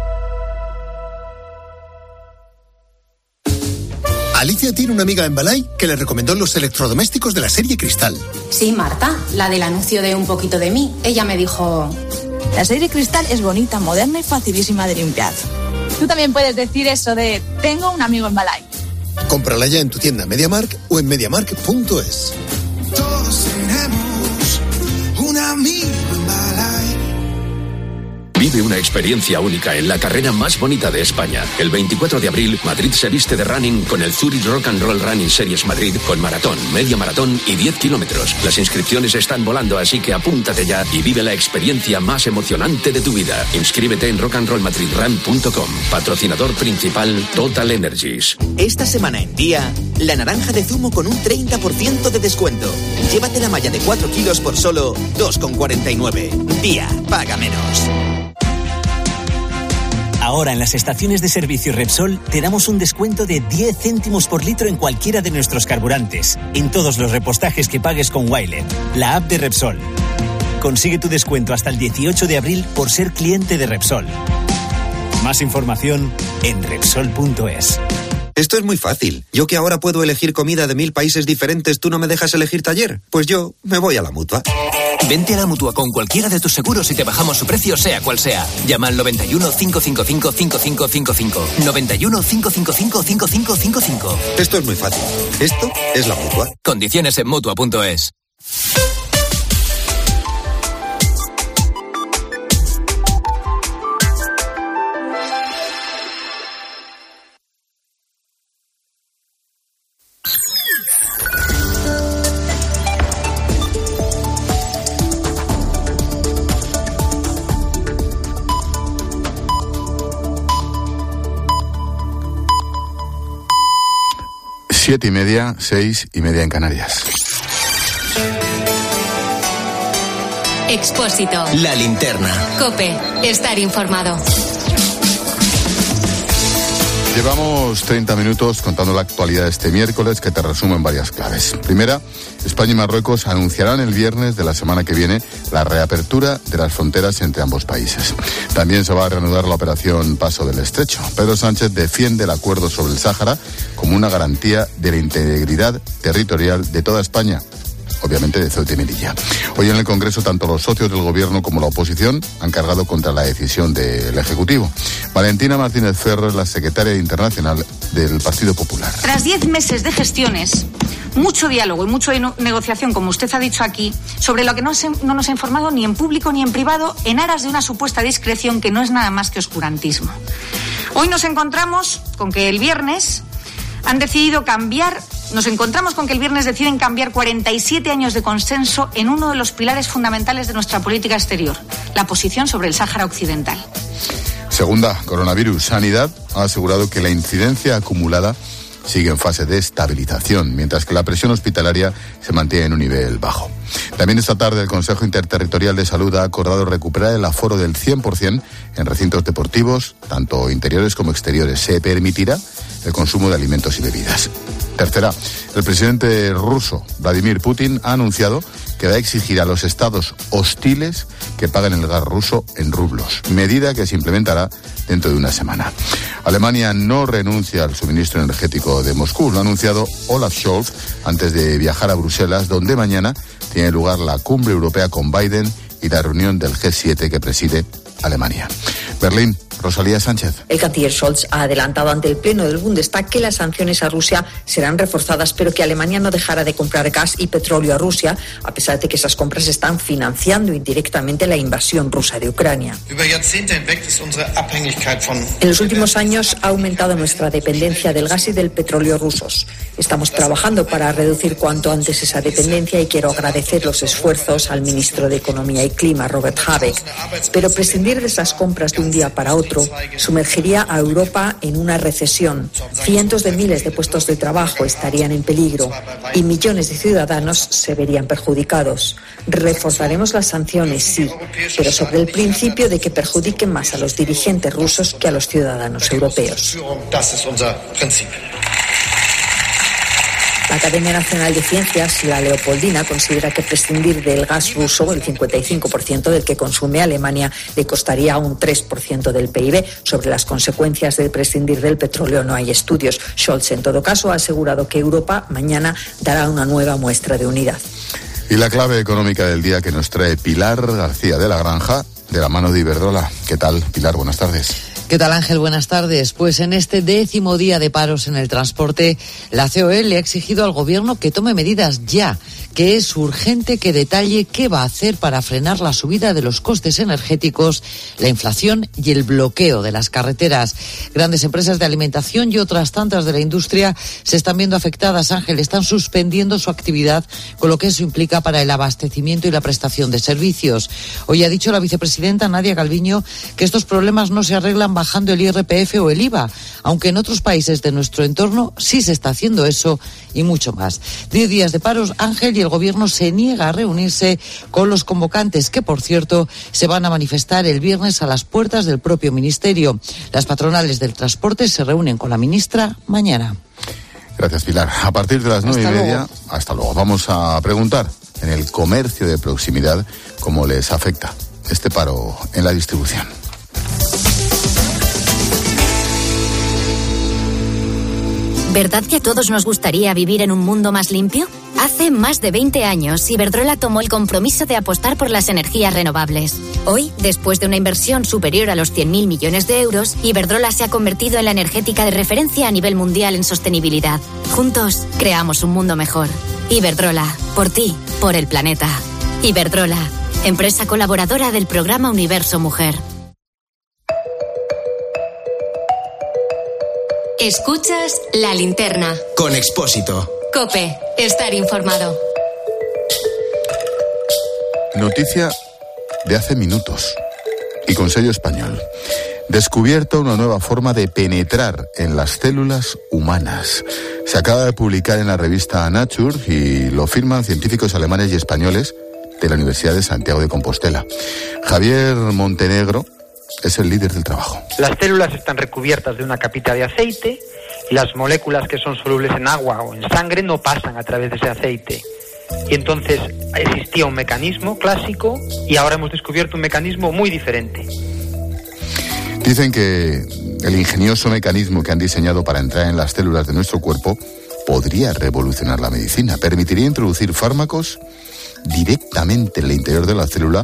Alicia tiene una amiga en Balay que le recomendó los electrodomésticos de la serie Cristal. Sí, Marta, la del anuncio de Un poquito de mí. Ella me dijo... La serie Cristal es bonita, moderna y facilísima de limpiar. Tú también puedes decir eso de tengo un amigo en Balay. Cómprala ya en tu tienda MediaMarkt o en mediamarkt punto es. Todos tenemos un amigo en Balay. Vive una experiencia única en la carrera más bonita de España. El veinticuatro de abril, Madrid se viste de running con el Zurich Rock and Roll Running Series Madrid con maratón, media maratón y diez kilómetros. Las inscripciones están volando, así que apúntate ya y vive la experiencia más emocionante de tu vida. Inscríbete en rock and roll madrid run punto com. Patrocinador principal Total Energies. Esta semana en Día, la naranja de zumo con un treinta por ciento de descuento. Llévate la malla de cuatro kilos por solo dos con cuarenta y nueve. Día, paga menos. Ahora en las estaciones de servicio Repsol te damos un descuento de diez céntimos por litro en cualquiera de nuestros carburantes, en todos los repostajes que pagues con Wilet, la app de Repsol. Consigue tu descuento hasta el dieciocho de abril por ser cliente de Repsol. Más información en Repsol punto es. Esto es muy fácil. Yo que ahora puedo elegir comida de mil países diferentes, ¿tú no me dejas elegir taller? Pues yo me voy a la Mutua. Vente a la Mutua con cualquiera de tus seguros y te bajamos su precio sea cual sea. Llama al noventa y uno, cinco cinco cinco, cinco cinco cinco cinco. noventa y uno, cinco cinco cinco, cinco cinco cinco cinco. Esto es muy fácil. Esto es la Mutua. Condiciones en Mutua punto es. Siete y media, seis y media en Canarias. Expósito. La linterna. COPE. Estar informado. Llevamos treinta minutos contando la actualidad de este miércoles, que te resumo en varias claves. Primera, España y Marruecos anunciarán el viernes de la semana que viene la reapertura de las fronteras entre ambos países. También se va a reanudar la operación Paso del Estrecho. Pedro Sánchez defiende el acuerdo sobre el Sáhara como una garantía de la integridad territorial de toda España. Obviamente de Ceuta y Melilla. Hoy en el Congreso tanto los socios del Gobierno como la oposición han cargado contra la decisión del Ejecutivo. Valentina Martínez Ferro es la secretaria internacional del Partido Popular. Tras diez meses de gestiones, mucho diálogo y mucha negociación, como usted ha dicho aquí, sobre lo que no, se, no nos ha informado ni en público ni en privado, en aras de una supuesta discreción que no es nada más que oscurantismo. Hoy nos encontramos con que el viernes han decidido cambiar, nos encontramos con que el viernes deciden cambiar cuarenta y siete años de consenso en uno de los pilares fundamentales de nuestra política exterior, la posición sobre el Sáhara Occidental. Segunda, coronavirus. Sanidad ha asegurado que la incidencia acumulada sigue en fase de estabilización, mientras que la presión hospitalaria se mantiene en un nivel bajo. También esta tarde el Consejo Interterritorial de Salud ha acordado recuperar el aforo del cien por ciento en recintos deportivos, tanto interiores como exteriores. Se permitirá el consumo de alimentos y bebidas. Tercera, el presidente ruso, Vladimir Putin, ha anunciado que va a exigir a los estados hostiles que paguen el gas ruso en rublos, medida que se implementará dentro de una semana. Alemania no renuncia al suministro energético de Moscú, lo ha anunciado Olaf Scholz antes de viajar a Bruselas, donde mañana tiene lugar la cumbre europea con Biden y la reunión del G siete que preside Alemania. Berlín. Rosalía Sánchez. El canciller Scholz ha adelantado ante el Pleno del Bundestag que las sanciones a Rusia serán reforzadas, pero que Alemania no dejará de comprar gas y petróleo a Rusia, a pesar de que esas compras están financiando indirectamente la invasión rusa de Ucrania. En los últimos años ha aumentado nuestra dependencia del gas y del petróleo rusos. Estamos trabajando para reducir cuanto antes esa dependencia y quiero agradecer los esfuerzos al ministro de Economía y Clima, Robert Habeck. Pero prescindir de esas compras de un día para otro sumergiría a Europa en una recesión. Cientos de miles de puestos de trabajo estarían en peligro y millones de ciudadanos se verían perjudicados. Reforzaremos las sanciones, sí, pero sobre el principio de que perjudiquen más a los dirigentes rusos que a los ciudadanos europeos. La Academia Nacional de Ciencias, la Leopoldina, considera que prescindir del gas ruso, el cincuenta y cinco por ciento del que consume Alemania, le costaría un tres por ciento del P I B. Sobre las consecuencias de prescindir del petróleo no hay estudios. Scholz, en todo caso, ha asegurado que Europa mañana dará una nueva muestra de unidad. Y la clave económica del día que nos trae Pilar García de la Granja, de la mano de Iberdrola. ¿Qué tal, Pilar? Buenas tardes. ¿Qué tal, Ángel? Buenas tardes. Pues en este décimo día de paros en el transporte, la C O E le ha exigido al Gobierno que tome medidas ya, que es urgente que detalle qué va a hacer para frenar la subida de los costes energéticos, la inflación y el bloqueo de las carreteras. Grandes empresas de alimentación y otras tantas de la industria se están viendo afectadas, Ángel, están suspendiendo su actividad, con lo que eso implica para el abastecimiento y la prestación de servicios. Hoy ha dicho la vicepresidenta Nadia Calviño que estos problemas no se arreglan bajando el I R P F o el I V A, aunque en otros países de nuestro entorno sí se está haciendo eso y mucho más. Diez días de paros, Ángel, y el Gobierno se niega a reunirse con los convocantes, que por cierto se van a manifestar el viernes a las puertas del propio Ministerio. Las patronales del transporte se reúnen con la ministra mañana. Gracias, Pilar. A partir de las nueve y media, hasta luego. Vamos a preguntar en el comercio de proximidad cómo les afecta este paro en la distribución. ¿Verdad que a todos nos gustaría vivir en un mundo más limpio? Hace más de veinte años, Iberdrola tomó el compromiso de apostar por las energías renovables. Hoy, después de una inversión superior a los cien mil millones de euros, Iberdrola se ha convertido en la energética de referencia a nivel mundial en sostenibilidad. Juntos, creamos un mundo mejor. Iberdrola, por ti, por el planeta. Iberdrola, empresa colaboradora del programa Universo Mujer. Escuchas La Linterna. Con Expósito. COPE, estar informado. Noticia de hace minutos y con sello español. Descubierto una nueva forma de penetrar en las células humanas. Se acaba de publicar en la revista Nature y lo firman científicos alemanes y españoles de la Universidad de Santiago de Compostela. Javier Montenegro es el líder del trabajo. Las células están recubiertas de una capita de aceite y las moléculas que son solubles en agua o en sangre no pasan a través de ese aceite. Y entonces existía un mecanismo clásico y ahora hemos descubierto un mecanismo muy diferente. Dicen que el ingenioso mecanismo que han diseñado para entrar en las células de nuestro cuerpo podría revolucionar la medicina. Permitiría introducir fármacos directamente en el interior de la célula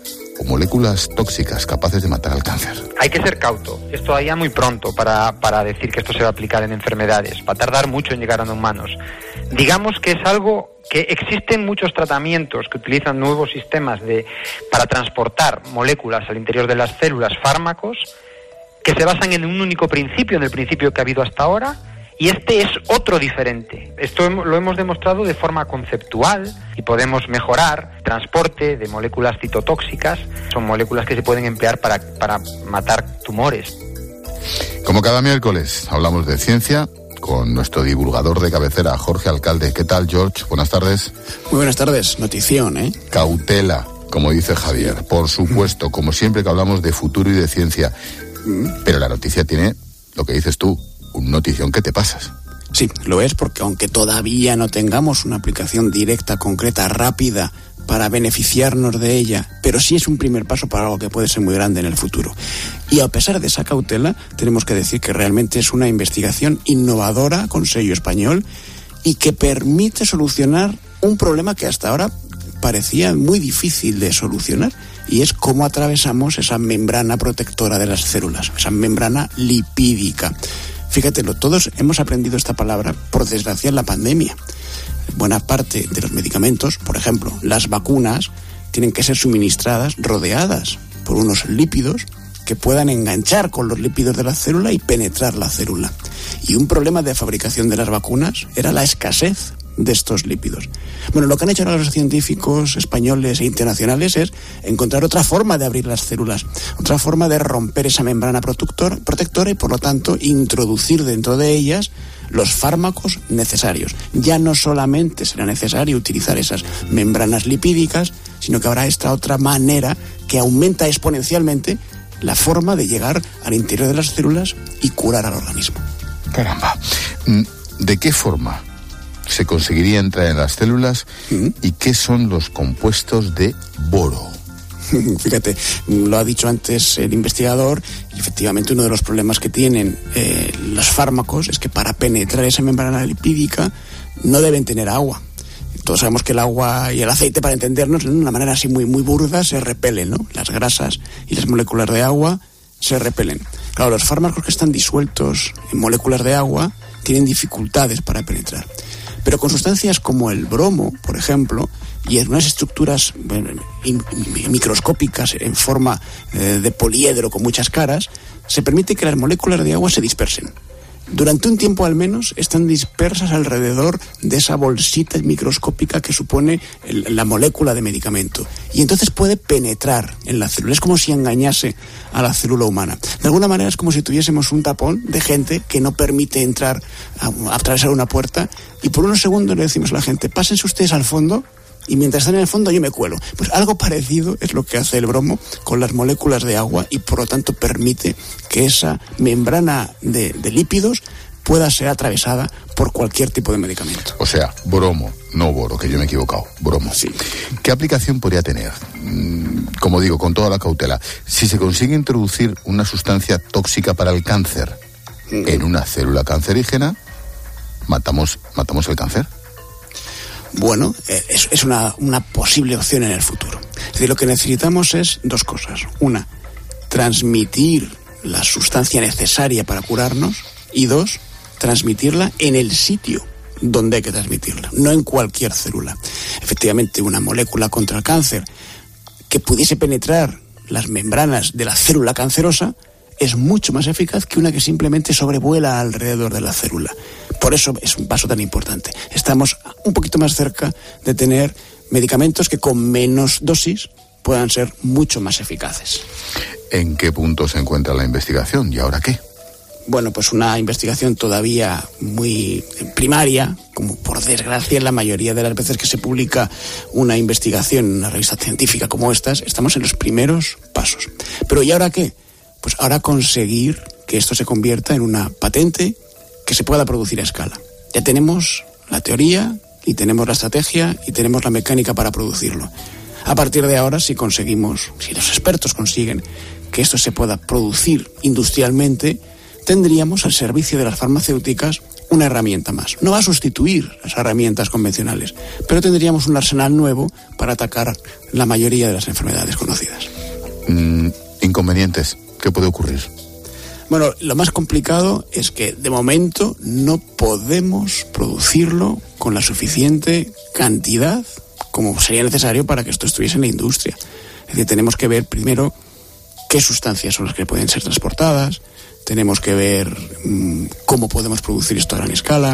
o moléculas tóxicas capaces de matar al cáncer. Hay que ser cauto. Es todavía muy pronto para, para decir que esto se va a aplicar en enfermedades. Va a tardar mucho en llegar a humanos. Digamos que es algo que existen muchos tratamientos que utilizan nuevos sistemas de, para transportar moléculas al interior de las células, fármacos, que se basan en un único principio, en el principio que ha habido hasta ahora, y este es otro diferente. Esto lo hemos demostrado de forma conceptual y podemos mejorar el transporte de moléculas citotóxicas. Son moléculas que se pueden emplear para, para matar tumores. Como cada miércoles, hablamos de ciencia con nuestro divulgador de cabecera, Jorge Alcalde. ¿Qué tal, George? Buenas tardes. Muy buenas tardes. Notición, ¿eh? Cautela, como dice Javier. Por supuesto, como siempre que hablamos de futuro y de ciencia. Pero la noticia tiene lo que dices tú, un notición que te pasas. Sí, lo es porque aunque todavía no tengamos una aplicación directa, concreta, rápida para beneficiarnos de ella, pero sí es un primer paso para algo que puede ser muy grande en el futuro. Y a pesar de esa cautela, tenemos que decir que realmente es una investigación innovadora con sello español y que permite solucionar un problema que hasta ahora parecía muy difícil de solucionar, y es cómo atravesamos esa membrana protectora de las células, esa membrana lipídica. Fíjatelo, todos hemos aprendido esta palabra, por desgracia, en la pandemia. Buena parte de los medicamentos, por ejemplo, las vacunas, tienen que ser suministradas rodeadas por unos lípidos que puedan enganchar con los lípidos de la célula y penetrar la célula. Y un problema de fabricación de las vacunas era la escasez de estos lípidos. Bueno, lo que han hecho ahora los científicos españoles e internacionales es encontrar otra forma de abrir las células, otra forma de romper esa membrana protector, protectora y, por lo tanto, introducir dentro de ellas los fármacos necesarios. Ya no solamente será necesario utilizar esas membranas lipídicas, sino que habrá esta otra manera que aumenta exponencialmente la forma de llegar al interior de las células y curar al organismo. Caramba. ¿De qué forma se conseguiría entrar en las células y qué son los compuestos de boro? Fíjate, lo ha dicho antes el investigador, y efectivamente uno de los problemas que tienen eh, los fármacos es que para penetrar esa membrana lipídica no deben tener agua. Todos sabemos que el agua y el aceite, para entendernos, de una manera así muy, muy burda, se repelen, ¿no? Las grasas y las moléculas de agua se repelen. Claro, los fármacos que están disueltos en moléculas de agua tienen dificultades para penetrar. Pero con sustancias como el bromo, por ejemplo, y en unas estructuras bueno, microscópicas en forma eh, de poliedro con muchas caras, se permite que las moléculas de agua se dispersen. Durante un tiempo al menos están dispersas alrededor de esa bolsita microscópica que supone el, la molécula de medicamento. Y entonces puede penetrar en la célula. Es como si engañase a la célula humana. De alguna manera es como si tuviésemos un tapón de gente que no permite entrar, a, a atravesar una puerta, y por unos segundos le decimos a la gente, pásense ustedes al fondo, y mientras están en el fondo yo me cuelo. Pues algo parecido es lo que hace el bromo con las moléculas de agua, y por lo tanto permite que esa membrana de, de lípidos pueda ser atravesada por cualquier tipo de medicamento. O sea, bromo, no boro, que yo me he equivocado, bromo. Sí. ¿Qué aplicación podría tener? Como digo, con toda la cautela, si se consigue introducir una sustancia tóxica para el cáncer en una célula cancerígena, ¿matamos, matamos el cáncer? bueno, es, es una, una posible opción en el futuro. Es decir, lo que necesitamos es dos cosas. Una, transmitir la sustancia necesaria para curarnos, y dos, transmitirla en el sitio donde hay que transmitirla, no en cualquier célula. Efectivamente, una molécula contra el cáncer que pudiese penetrar las membranas de la célula cancerosa es mucho más eficaz que una que simplemente sobrevuela alrededor de la célula. Por eso es un paso tan importante. Estamos un poquito más cerca de tener medicamentos que con menos dosis puedan ser mucho más eficaces. ¿En qué punto se encuentra la investigación y ahora qué? Bueno, pues una investigación todavía muy primaria, como por desgracia en la mayoría de las veces que se publica una investigación en una revista científica como estas, estamos en los primeros pasos. Pero ¿y ahora qué? Pues ahora conseguir que esto se convierta en una patente que se pueda producir a escala. Ya tenemos la teoría y tenemos la estrategia y tenemos la mecánica para producirlo. A partir de ahora, si conseguimos, si los expertos consiguen que esto se pueda producir industrialmente, tendríamos al servicio de las farmacéuticas una herramienta más. No va a sustituir las herramientas convencionales, pero tendríamos un arsenal nuevo para atacar la mayoría de las enfermedades conocidas. Mm, inconvenientes. ¿Qué puede ocurrir? Bueno, lo más complicado es que de momento no podemos producirlo con la suficiente cantidad como sería necesario para que esto estuviese en la industria. Es decir, tenemos que ver primero qué sustancias son las que pueden ser transportadas, tenemos que ver mmm, cómo podemos producir esto a gran escala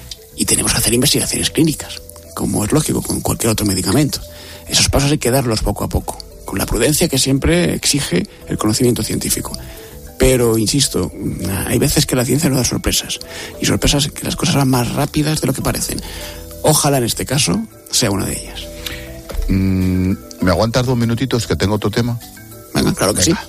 y tenemos que hacer investigaciones clínicas, como es lógico con cualquier otro medicamento. Esos pasos hay que darlos poco a poco, con la prudencia que siempre exige el conocimiento científico. Pero, insisto, hay veces que la ciencia nos da sorpresas, y sorpresas que las cosas van más rápidas de lo que parecen. Ojalá en este caso sea una de ellas. Mm, ¿Me aguantas dos minutitos que tengo otro tema? Venga, claro que Venga. sí.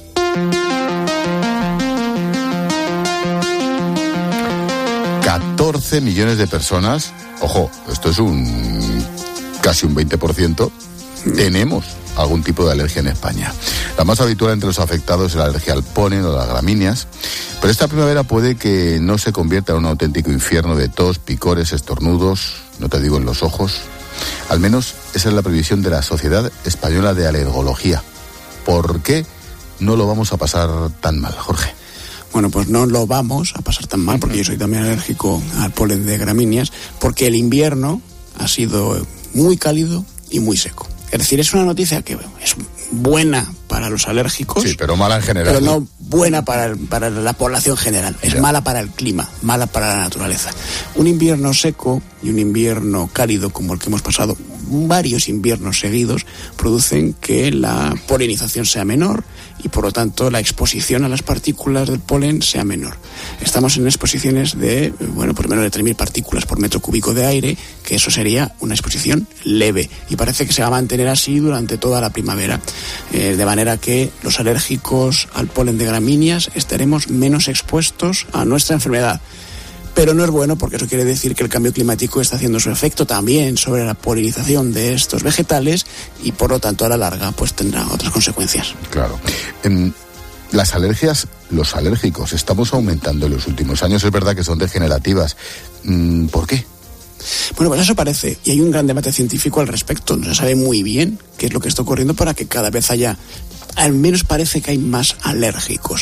catorce millones de personas, ojo, esto es un casi un veinte por ciento, tenemos algún tipo de alergia en España. La más habitual entre los afectados es la alergia al polen o las gramíneas, pero esta primavera puede que no se convierta en un auténtico infierno de tos, picores, estornudos, no te digo en los ojos. Al menos esa es la previsión de la Sociedad Española de Alergología. ¿Por qué no lo vamos a pasar tan mal, Jorge? Bueno, pues no lo vamos a pasar tan mal, porque yo soy también alérgico al polen de gramíneas, porque el invierno ha sido muy cálido y muy seco. Es decir, es una noticia que es buena para los alérgicos. Sí, pero mala en general. Pero no buena para, el, para la población general. Es ya. mala para el clima, mala para la naturaleza. Un invierno seco y un invierno cálido como el que hemos pasado, varios inviernos seguidos, producen que la polinización sea menor y por lo tanto la exposición a las partículas del polen sea menor. Estamos en exposiciones de, bueno, por menos de tres mil partículas por metro cúbico de aire, que eso sería una exposición leve y parece que se va a mantener así durante toda la primavera, eh, de manera que los alérgicos al polen de gramíneas estaremos menos expuestos a nuestra enfermedad. Pero no es bueno, porque eso quiere decir que el cambio climático está haciendo su efecto también sobre la polinización de estos vegetales y por lo tanto a la larga pues tendrá otras consecuencias. Claro. En las alergias, los alérgicos, estamos aumentando en los últimos años. Es verdad que son degenerativas. ¿Por qué? Bueno, pues eso parece, y hay un gran debate científico al respecto. No se sabe muy bien qué es lo que está ocurriendo para que cada vez haya, al menos parece que hay más alérgicos.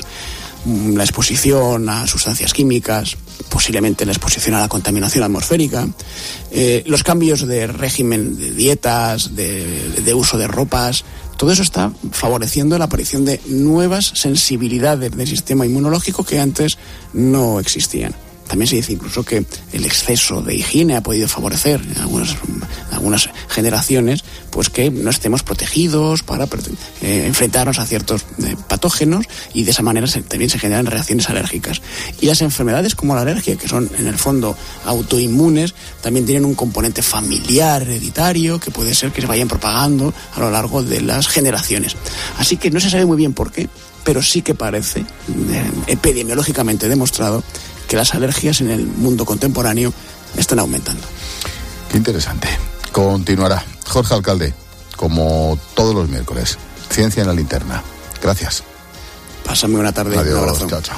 La exposición a sustancias químicas, posiblemente la exposición a la contaminación atmosférica, eh, los cambios de régimen de dietas, de, de uso de ropas, todo eso está favoreciendo la aparición de nuevas sensibilidades del sistema inmunológico que antes no existían. También se dice incluso que el exceso de higiene ha podido favorecer en algunas, en algunas generaciones pues que no estemos protegidos para eh, enfrentarnos a ciertos eh, patógenos y de esa manera se, también se generan reacciones alérgicas. Y las enfermedades como la alergia, que son en el fondo autoinmunes, también tienen un componente familiar, hereditario, que puede ser que se vayan propagando a lo largo de las generaciones. Así que no se sabe muy bien por qué, pero sí que parece eh, epidemiológicamente demostrado que las alergias en el mundo contemporáneo están aumentando. Qué interesante. Continuará. Jorge Alcalde, como todos los miércoles. Ciencia en la Linterna. Gracias. Pásame una tarde. Adiós. Un abrazo. Chao, chao.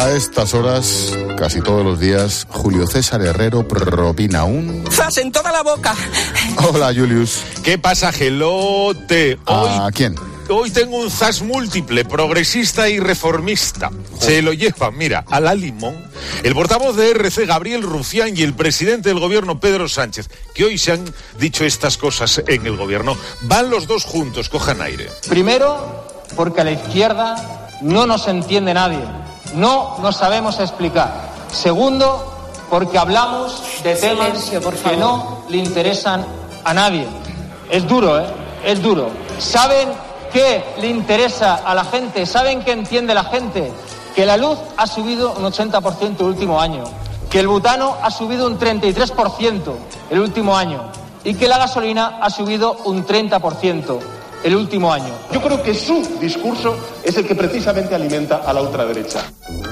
A estas horas, casi todos los días, Julio César Herrero propina un... ¡zas en toda la boca! Hola, Julius. ¿Qué pasa, gelote? Hoy, ¿A quién? Hoy tengo un zas múltiple, progresista y reformista. Se lo llevan, mira, a la limón, el portavoz de R C, Gabriel Rufián, y el presidente del gobierno, Pedro Sánchez, que hoy se han dicho estas cosas en el gobierno. Van los dos juntos, cojan aire. Primero, porque a la izquierda no nos entiende nadie. No nos sabemos explicar. Segundo, porque hablamos de temas que no le interesan a nadie. Es duro, ¿eh? Es duro. ¿Saben qué le interesa a la gente? ¿Saben qué entiende la gente? Que la luz ha subido un ochenta por ciento el último año, que el butano ha subido un treinta y tres por ciento el último año y que la gasolina ha subido un treinta por ciento el último año. Yo creo que su discurso es el que precisamente alimenta a la ultraderecha.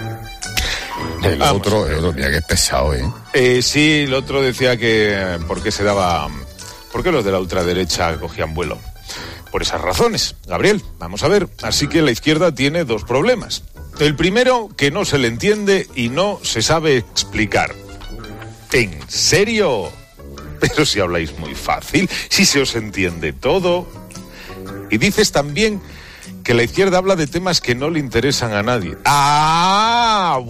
El otro, el otro, mira que es pesado, ¿eh? ¿eh? Sí, el otro decía que por qué se daba... ¿Por qué los de la ultraderecha cogían vuelo? Por esas razones. Gabriel, vamos a ver. Así que la izquierda tiene dos problemas. El primero, que no se le entiende y no se sabe explicar. ¿En serio? Pero si habláis muy fácil, si se os entiende todo. Y dices también que la izquierda habla de temas que no le interesan a nadie. ¡Ah,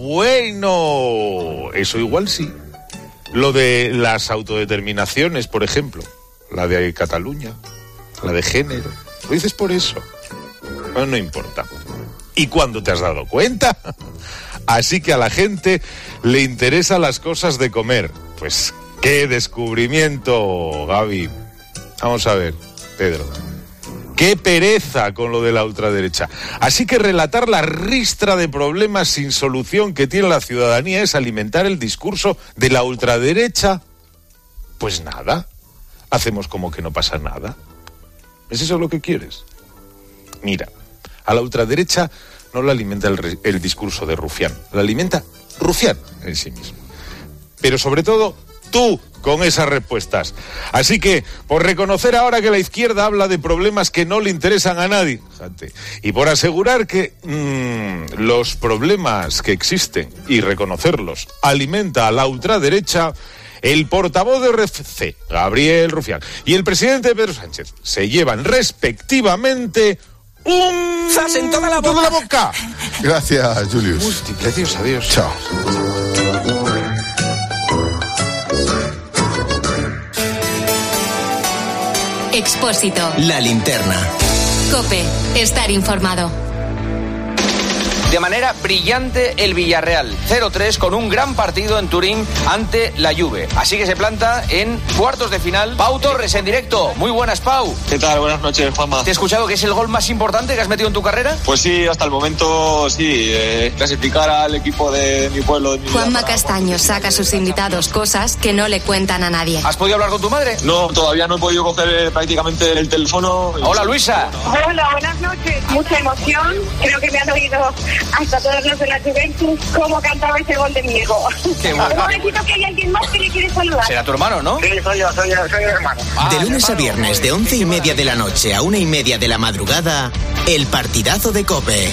bueno! Eso igual sí. Lo de las autodeterminaciones, por ejemplo. La de Cataluña. La de género. ¿Lo dices por eso? No, no importa. ¿Y cuándo te has dado cuenta? Así que a la gente le interesan las cosas de comer. Pues qué descubrimiento, Gaby. Vamos a ver, Pedro. ¡Qué pereza con lo de la ultraderecha! Así que relatar la ristra de problemas sin solución que tiene la ciudadanía es alimentar el discurso de la ultraderecha. Pues nada, hacemos como que no pasa nada. ¿Es eso lo que quieres? Mira, a la ultraderecha no la alimenta el, el discurso de Rufián, la alimenta Rufián en sí mismo. Pero sobre todo, tú con esas respuestas. Así que, por reconocer ahora que la izquierda habla de problemas que no le interesan a nadie, fíjate, y por asegurar que mmm, los problemas que existen y reconocerlos alimenta a la ultraderecha, el portavoz de R C, Gabriel Rufián, y el presidente Pedro Sánchez se llevan respectivamente un... ¡zas en toda la boca! ¡Toda la boca! Gracias, Julius. Múltiple, adiós, adiós. Chao. Expósito. La linterna. COPE. Estar informado. De manera brillante el Villarreal, cero tres con un gran partido en Turín ante la Juve. Así que se planta en cuartos de final. Pau Torres en directo. Muy buenas, Pau. ¿Qué tal? Buenas noches, Juanma. ¿Te he escuchado que es el gol más importante que has metido en tu carrera? Pues sí, hasta el momento sí. Eh, clasificar al equipo de mi pueblo. De mi Juanma Castaño saca a sus invitados cosas que no le cuentan a nadie. ¿Has podido hablar con tu madre? No, todavía no he podido coger eh, prácticamente el teléfono. Hola, Luisa. Hola, buenas noches. Mucha emoción. Creo que me han oído hasta todos los de la Juventus cómo cantaba ese gol de mi hijo. Qué bueno. Un momentito que hay alguien más que le quiere saludar. Será tu hermano, ¿no? Sí, soy yo, soy yo, soy mi hermano. Ah, de lunes a viernes, de once y media de la noche a una y media de la madrugada, el partidazo de COPE.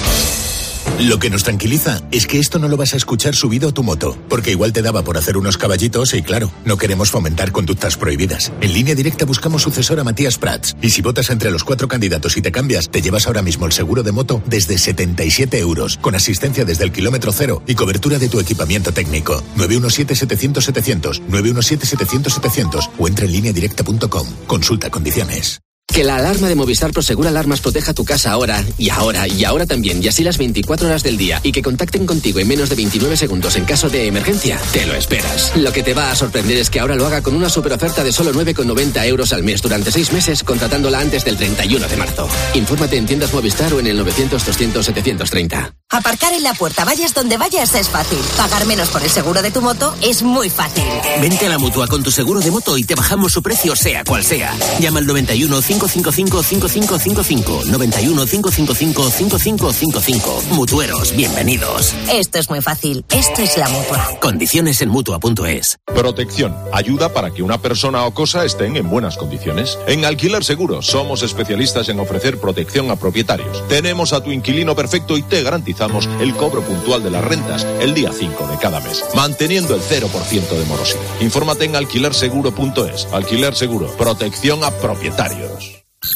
Lo que nos tranquiliza es que esto no lo vas a escuchar subido a tu moto, porque igual te daba por hacer unos caballitos y claro, no queremos fomentar conductas prohibidas. En Línea Directa buscamos sucesor a Matías Prats y si votas entre los cuatro candidatos y te cambias, te llevas ahora mismo el seguro de moto desde setenta y siete euros, con asistencia desde el kilómetro cero y cobertura de tu equipamiento técnico. nueve uno siete setecientos setecientos, nueve uno siete setecientos setecientos o entra en línea directa punto com. Consulta condiciones. Que la alarma de Movistar Prosegur Alarmas proteja tu casa ahora, y ahora, y ahora también, y así las veinticuatro horas del día, y que contacten contigo en menos de veintinueve segundos en caso de emergencia, te lo esperas. Lo que te va a sorprender es que ahora lo haga con una superoferta de solo nueve con noventa euros al mes durante seis meses, contratándola antes del treinta y uno de marzo. Infórmate en tiendas Movistar o en el novecientos doscientos setecientos treinta. Aparcar en la puerta, vayas donde vayas, es fácil. Pagar menos por el seguro de tu moto es muy fácil. Vente a la Mutua con tu seguro de moto y te bajamos su precio sea cual sea. Llama al noventa y uno, cinco cinco cinco, cinco cinco cinco cinco. noventa y uno, cinco cinco cinco, cinco cinco cinco cinco. Mutueros, bienvenidos. Esto es muy fácil. Esto es la Mutua. Condiciones en Mutua punto es. Protección. Ayuda para que una persona o cosa estén en buenas condiciones. En Alquiler Seguro somos especialistas en ofrecer protección a propietarios. Tenemos a tu inquilino perfecto y te garantizamos realizamos el cobro puntual de las rentas el día cinco de cada mes, manteniendo el cero por ciento de morosidad. Infórmate en alquiler seguro punto es. Alquiler Seguro, protección a propietarios.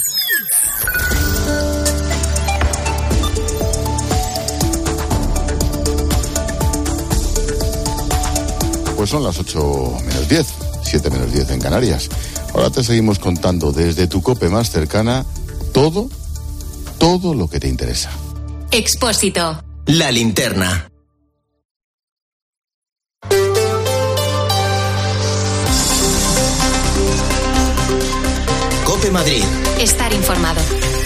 Pues son las ocho menos diez, siete menos diez en Canarias. Ahora te seguimos contando desde tu COPE más cercana todo, todo lo que te interesa. Expósito. La linterna. COPE Madrid. Estar informado.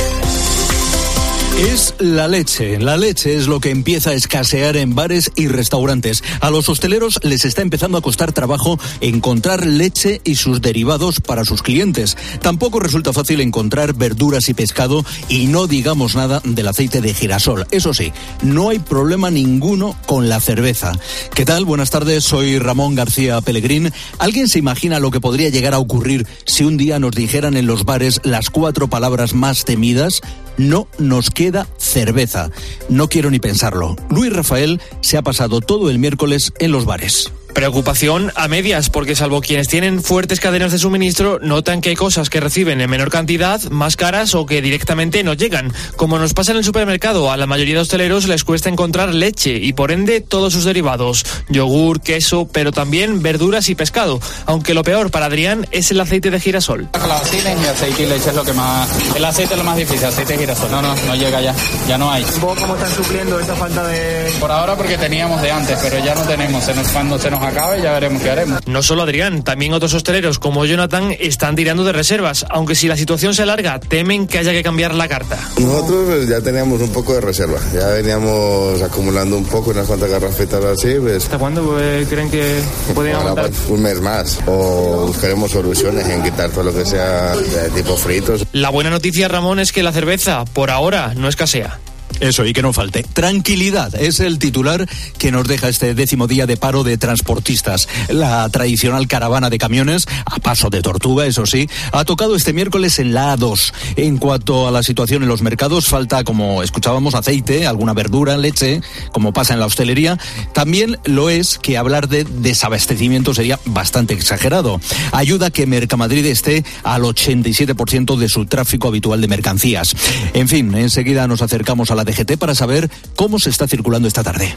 Es la leche. La leche es lo que empieza a escasear en bares y restaurantes. A los hosteleros les está empezando a costar trabajo encontrar leche y sus derivados para sus clientes. Tampoco resulta fácil encontrar verduras y pescado, y no digamos nada del aceite de girasol. Eso sí, no hay problema ninguno con la cerveza. ¿Qué tal? Buenas tardes, soy Ramón García Pellegrín. ¿Alguien se imagina lo que podría llegar a ocurrir si un día nos dijeran en los bares las cuatro palabras más temidas? No nos queda cerveza. No quiero ni pensarlo. Luis Rafael se ha pasado todo el miércoles en los bares. Preocupación a medias, porque salvo quienes tienen fuertes cadenas de suministro, notan que hay cosas que reciben en menor cantidad, más caras o que directamente no llegan. Como nos pasa en el supermercado, a la mayoría de hosteleros les cuesta encontrar leche y por ende todos sus derivados, yogur, queso, pero también verduras y pescado. Aunque lo peor para Adrián es el aceite de girasol. Calabacines y aceite y leche es lo que más... El aceite es lo más difícil, aceite de girasol. No, no, no llega ya, ya no hay. ¿Cómo están supliendo esta falta de...? Por ahora porque teníamos de antes, pero ya no tenemos. Se nos, cuando se nos acabe ya veremos qué haremos. No solo Adrián, también otros hosteleros como Jonathan están tirando de reservas, aunque si la situación se alarga, temen que haya que cambiar la carta. Nosotros pues, ya teníamos un poco de reserva, ya veníamos acumulando un poco, unas cuantas garrafitas así. Pues, ¿Hasta cuándo pues, creen que pueden aumentar? Pues, un mes más, o buscaremos soluciones en quitar todo lo que sea de tipo fritos. La buena noticia, Ramón, es que la cerveza, por ahora, no escasea. Eso, y que no falte. Tranquilidad es el titular que nos deja este décimo día de paro de transportistas. La tradicional caravana de camiones, a paso de tortuga, eso sí, ha tocado este miércoles en la A dos. En cuanto a la situación en los mercados, falta, como escuchábamos, aceite, alguna verdura, leche, como pasa en la hostelería. También lo es que hablar de desabastecimiento sería bastante exagerado. Ayuda que Mercamadrid esté al ochenta y siete por ciento de su tráfico habitual de mercancías. En fin, enseguida nos acercamos a la D G T para saber cómo se está circulando esta tarde.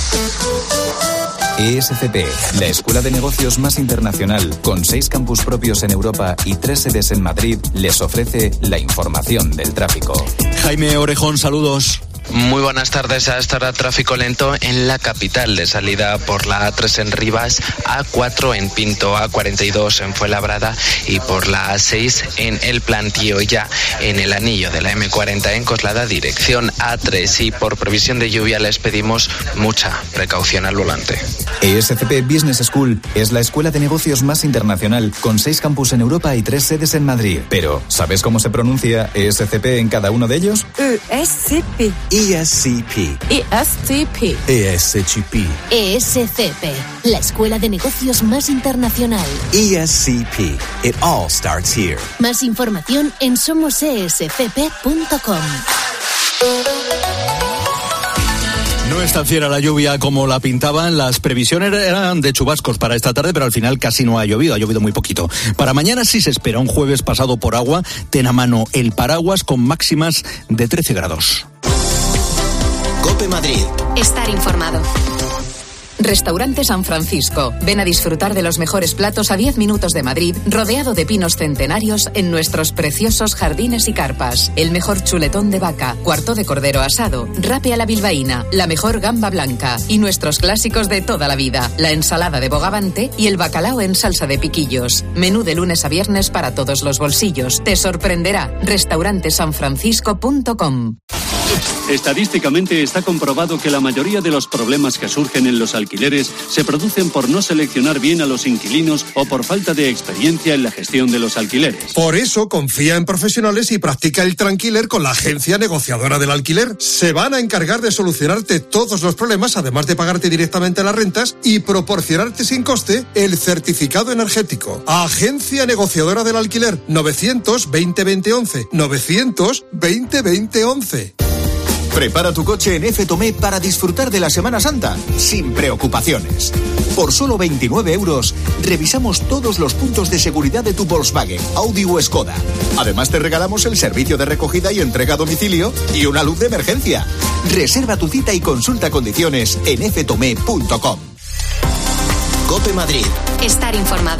E S C P, la escuela de negocios más internacional, con seis campus propios en Europa y tres sedes en Madrid, les ofrece la información del tráfico. Jaime Orejón, saludos. Muy buenas tardes. A esta hora tráfico lento en la capital, de salida por la A tres en Rivas, A cuatro en Pinto, A cuarenta y dos en Fuenlabrada y por la A seis en El Plantío, ya en el anillo de la eme cuarenta en Coslada, dirección A tres. Y por previsión de lluvia les pedimos mucha precaución al volante. E S C P Business School es la escuela de negocios más internacional, con seis campus en Europa y tres sedes en Madrid. Pero, ¿sabes cómo se pronuncia E S C P en cada uno de ellos? E S C P. E S C P. E S C P. E S C P. E S C P, la escuela de negocios más internacional. E S C P. It all starts here. Más información en somos e s c p punto com. No es tan fiera la lluvia como la pintaban. Las previsiones eran de chubascos para esta tarde, pero al final casi no ha llovido, ha llovido muy poquito. Para mañana sí se espera un jueves pasado por agua. Ten a mano el paraguas con máximas de trece grados. COPE Madrid. Estar informado. Restaurante San Francisco. Ven a disfrutar de los mejores platos a diez minutos de Madrid, rodeado de pinos centenarios en nuestros preciosos jardines y carpas. El mejor chuletón de vaca, cuarto de cordero asado, rape a la bilbaína, la mejor gamba blanca y nuestros clásicos de toda la vida, la ensalada de bogavante y el bacalao en salsa de piquillos. Menú de lunes a viernes para todos los bolsillos. Te sorprenderá. restaurante san francisco punto com. Estadísticamente está comprobado que la mayoría de los problemas que surgen en los alquileres se producen por no seleccionar bien a los inquilinos o por falta de experiencia en la gestión de los alquileres. Por eso confía en profesionales y practica el Tranquiler con la agencia negociadora del alquiler. Se van a encargar de solucionarte todos los problemas, además de pagarte directamente las rentas y proporcionarte sin coste el certificado energético. Agencia negociadora del alquiler, novecientos veinte veinte once, novecientos veinte veinte once. Prepara tu coche en F Tomé para disfrutar de la Semana Santa sin preocupaciones. Por solo veintinueve euros, revisamos todos los puntos de seguridad de tu Volkswagen, Audi o Skoda. Además, te regalamos el servicio de recogida y entrega a domicilio y una luz de emergencia. Reserva tu cita y consulta condiciones en f tomé punto com. COPE Madrid. Estar informado.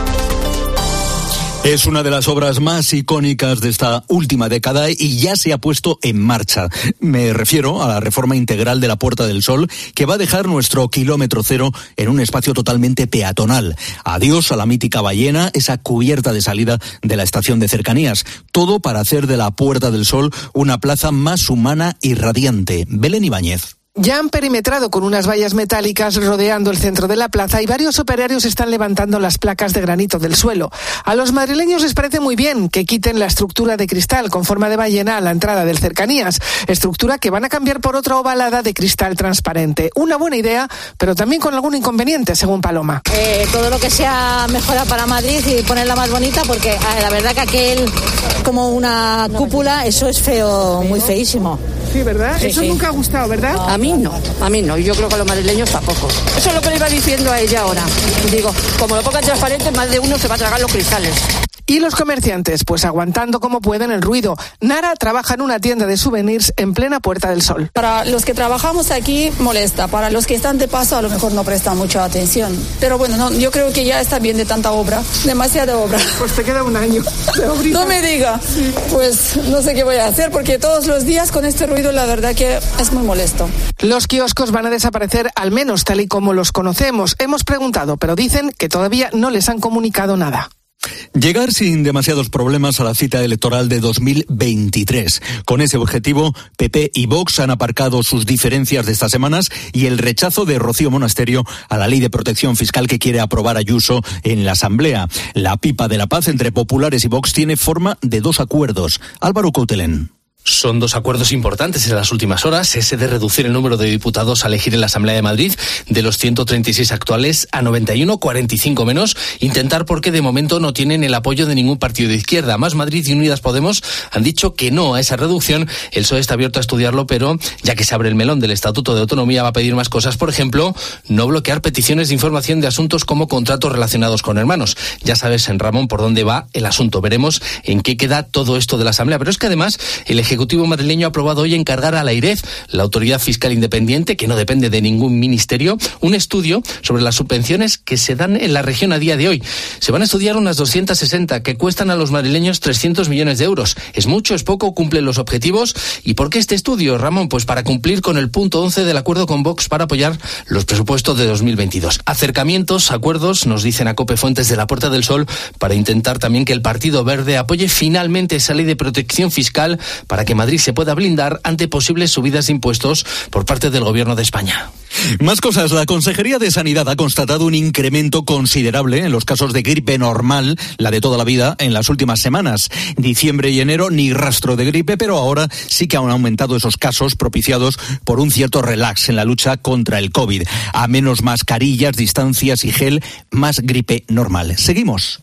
Es una de las obras más icónicas de esta última década y ya se ha puesto en marcha. Me refiero a la reforma integral de la Puerta del Sol, que va a dejar nuestro kilómetro cero en un espacio totalmente peatonal. Adiós a la mítica ballena, esa cubierta de salida de la estación de cercanías. Todo para hacer de la Puerta del Sol una plaza más humana y radiante. Belén Ibáñez. Ya han perimetrado con unas vallas metálicas rodeando el centro de la plaza y varios operarios están levantando las placas de granito del suelo. A los madrileños les parece muy bien que quiten la estructura de cristal con forma de ballena a la entrada del Cercanías, estructura que van a cambiar por otra ovalada de cristal transparente. Una buena idea, pero también con algún inconveniente, según Paloma. Eh, todo lo que sea mejora para Madrid y ponerla más bonita, porque eh, la verdad que aquel, como una cúpula, eso es feo, muy feísimo. Sí, ¿verdad? Sí, eso sí. nunca ha gustado, ¿verdad? A mí no, a mí no, yo creo que a los madrileños tampoco. Eso es lo que le iba diciendo a ella ahora. Digo, como lo pongan transparente, más de uno se va a tragar los cristales. Y los comerciantes, pues aguantando como pueden el ruido. Nara trabaja en una tienda de souvenirs en plena Puerta del Sol. Para los que trabajamos aquí molesta, para los que están de paso a lo mejor no prestan mucha atención. Pero bueno, no, yo creo que ya está bien de tanta obra, demasiada obra. Pues te queda un año de obrita. No me diga, sí. Pues no sé qué voy a hacer porque todos los días con este ruido la verdad que es muy molesto. Los kioscos van a desaparecer, al menos tal y como los conocemos. Hemos preguntado, pero dicen que todavía no les han comunicado nada. Llegar sin demasiados problemas a la cita electoral de dos mil veintitrés. Con ese objetivo, P P y Vox han aparcado sus diferencias de estas semanas y el rechazo de Rocío Monasterio a la ley de protección fiscal que quiere aprobar Ayuso en la Asamblea. La pipa de la paz entre populares y Vox tiene forma de dos acuerdos. Álvaro Coutelén. Son dos acuerdos importantes en las últimas horas, ese de reducir el número de diputados a elegir en la Asamblea de Madrid de los ciento treinta y seis actuales a noventa y uno, cuarenta y cinco menos, intentar porque de momento no tienen el apoyo de ningún partido de izquierda. Más Madrid y Unidas Podemos han dicho que no a esa reducción. El P S O E está abierto a estudiarlo, pero ya que se abre el melón del Estatuto de Autonomía va a pedir más cosas, por ejemplo, no bloquear peticiones de información de asuntos como contratos relacionados con hermanos. Ya sabes, en Ramón, por dónde va el asunto. Veremos en qué queda todo esto de la Asamblea, pero es que además el Ejecutivo Ejecutivo madrileño ha aprobado hoy encargar a la AIREF, la autoridad fiscal independiente, que no depende de ningún ministerio, un estudio sobre las subvenciones que se dan en la región a día de hoy. Se van a estudiar unas doscientas sesenta que cuestan a los madrileños trescientos millones de euros. ¿Es mucho, es poco? ¿Cumplen los objetivos? ¿Y por qué este estudio, Ramón? Pues para cumplir con el punto once del acuerdo con Vox para apoyar los presupuestos de dos mil veintidós. Acercamientos, acuerdos, nos dicen a COPE fuentes de la Puerta del Sol, para intentar también que el Partido Verde apoye finalmente esa ley de protección fiscal para que Madrid se pueda blindar ante posibles subidas de impuestos por parte del Gobierno de España. Más cosas. La Consejería de Sanidad ha constatado un incremento considerable en los casos de gripe normal, la de toda la vida, en las últimas semanas. Diciembre y enero ni rastro de gripe, pero ahora sí que han aumentado esos casos propiciados por un cierto relax en la lucha contra el COVID. A menos mascarillas, distancias y gel, más gripe normal. Seguimos.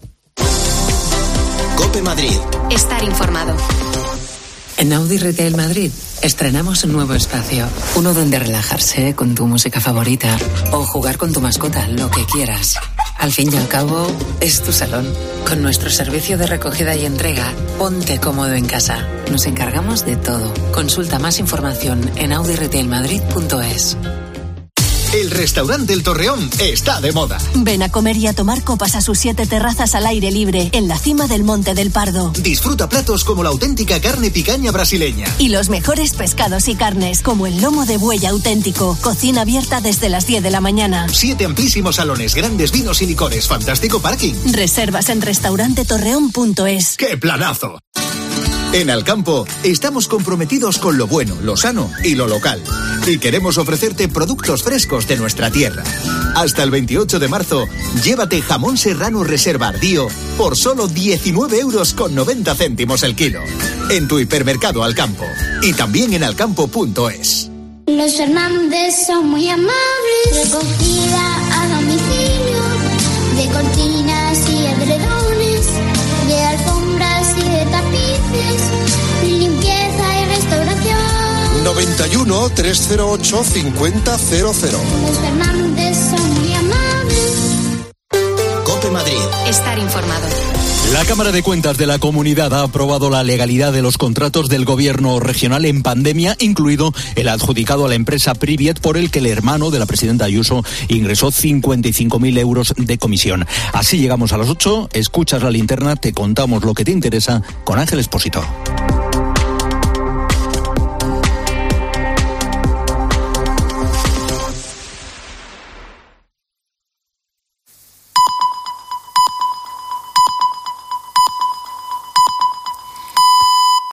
COPE Madrid. Estar informado. En Audi Retail Madrid estrenamos un nuevo espacio, uno donde relajarse con tu música favorita o jugar con tu mascota, lo que quieras. Al fin y al cabo, es tu salón. Con nuestro servicio de recogida y entrega, ponte cómodo en casa. Nos encargamos de todo. Consulta más información en audi retail madrid punto es. El restaurante El Torreón está de moda. Ven a comer y a tomar copas a sus siete terrazas al aire libre, en la cima del Monte del Pardo. Disfruta platos como la auténtica carne picaña brasileña. Y los mejores pescados y carnes, como el lomo de buey auténtico. Cocina abierta desde las diez de la mañana. Siete amplísimos salones, grandes vinos y licores, fantástico parking. Reservas en restaurante torreón punto es. ¡Qué planazo! En Alcampo estamos comprometidos con lo bueno, lo sano y lo local. Y queremos ofrecerte productos frescos de nuestra tierra. Hasta el veintiocho de marzo, llévate jamón serrano reserva Ardío por solo diecinueve euros con noventa céntimos el kilo. En tu hipermercado Alcampo. Y también en alcampo punto es. Los Fernández son muy amables. Recogida a domicilio de cortinas y edredones, de alfombras y de tapices, limpieza y restauración. noventa y uno, trescientos ocho, cincuenta cero cero. Los Fernández son muy amables. Cope Madrid. Estar informado. La Cámara de Cuentas de la Comunidad ha aprobado la legalidad de los contratos del gobierno regional en pandemia, incluido el adjudicado a la empresa Priviet, por el que el hermano de la presidenta Ayuso ingresó cincuenta y cinco mil euros de comisión. Así llegamos a las ocho, escuchas la linterna, te contamos lo que te interesa con Ángel Expósito.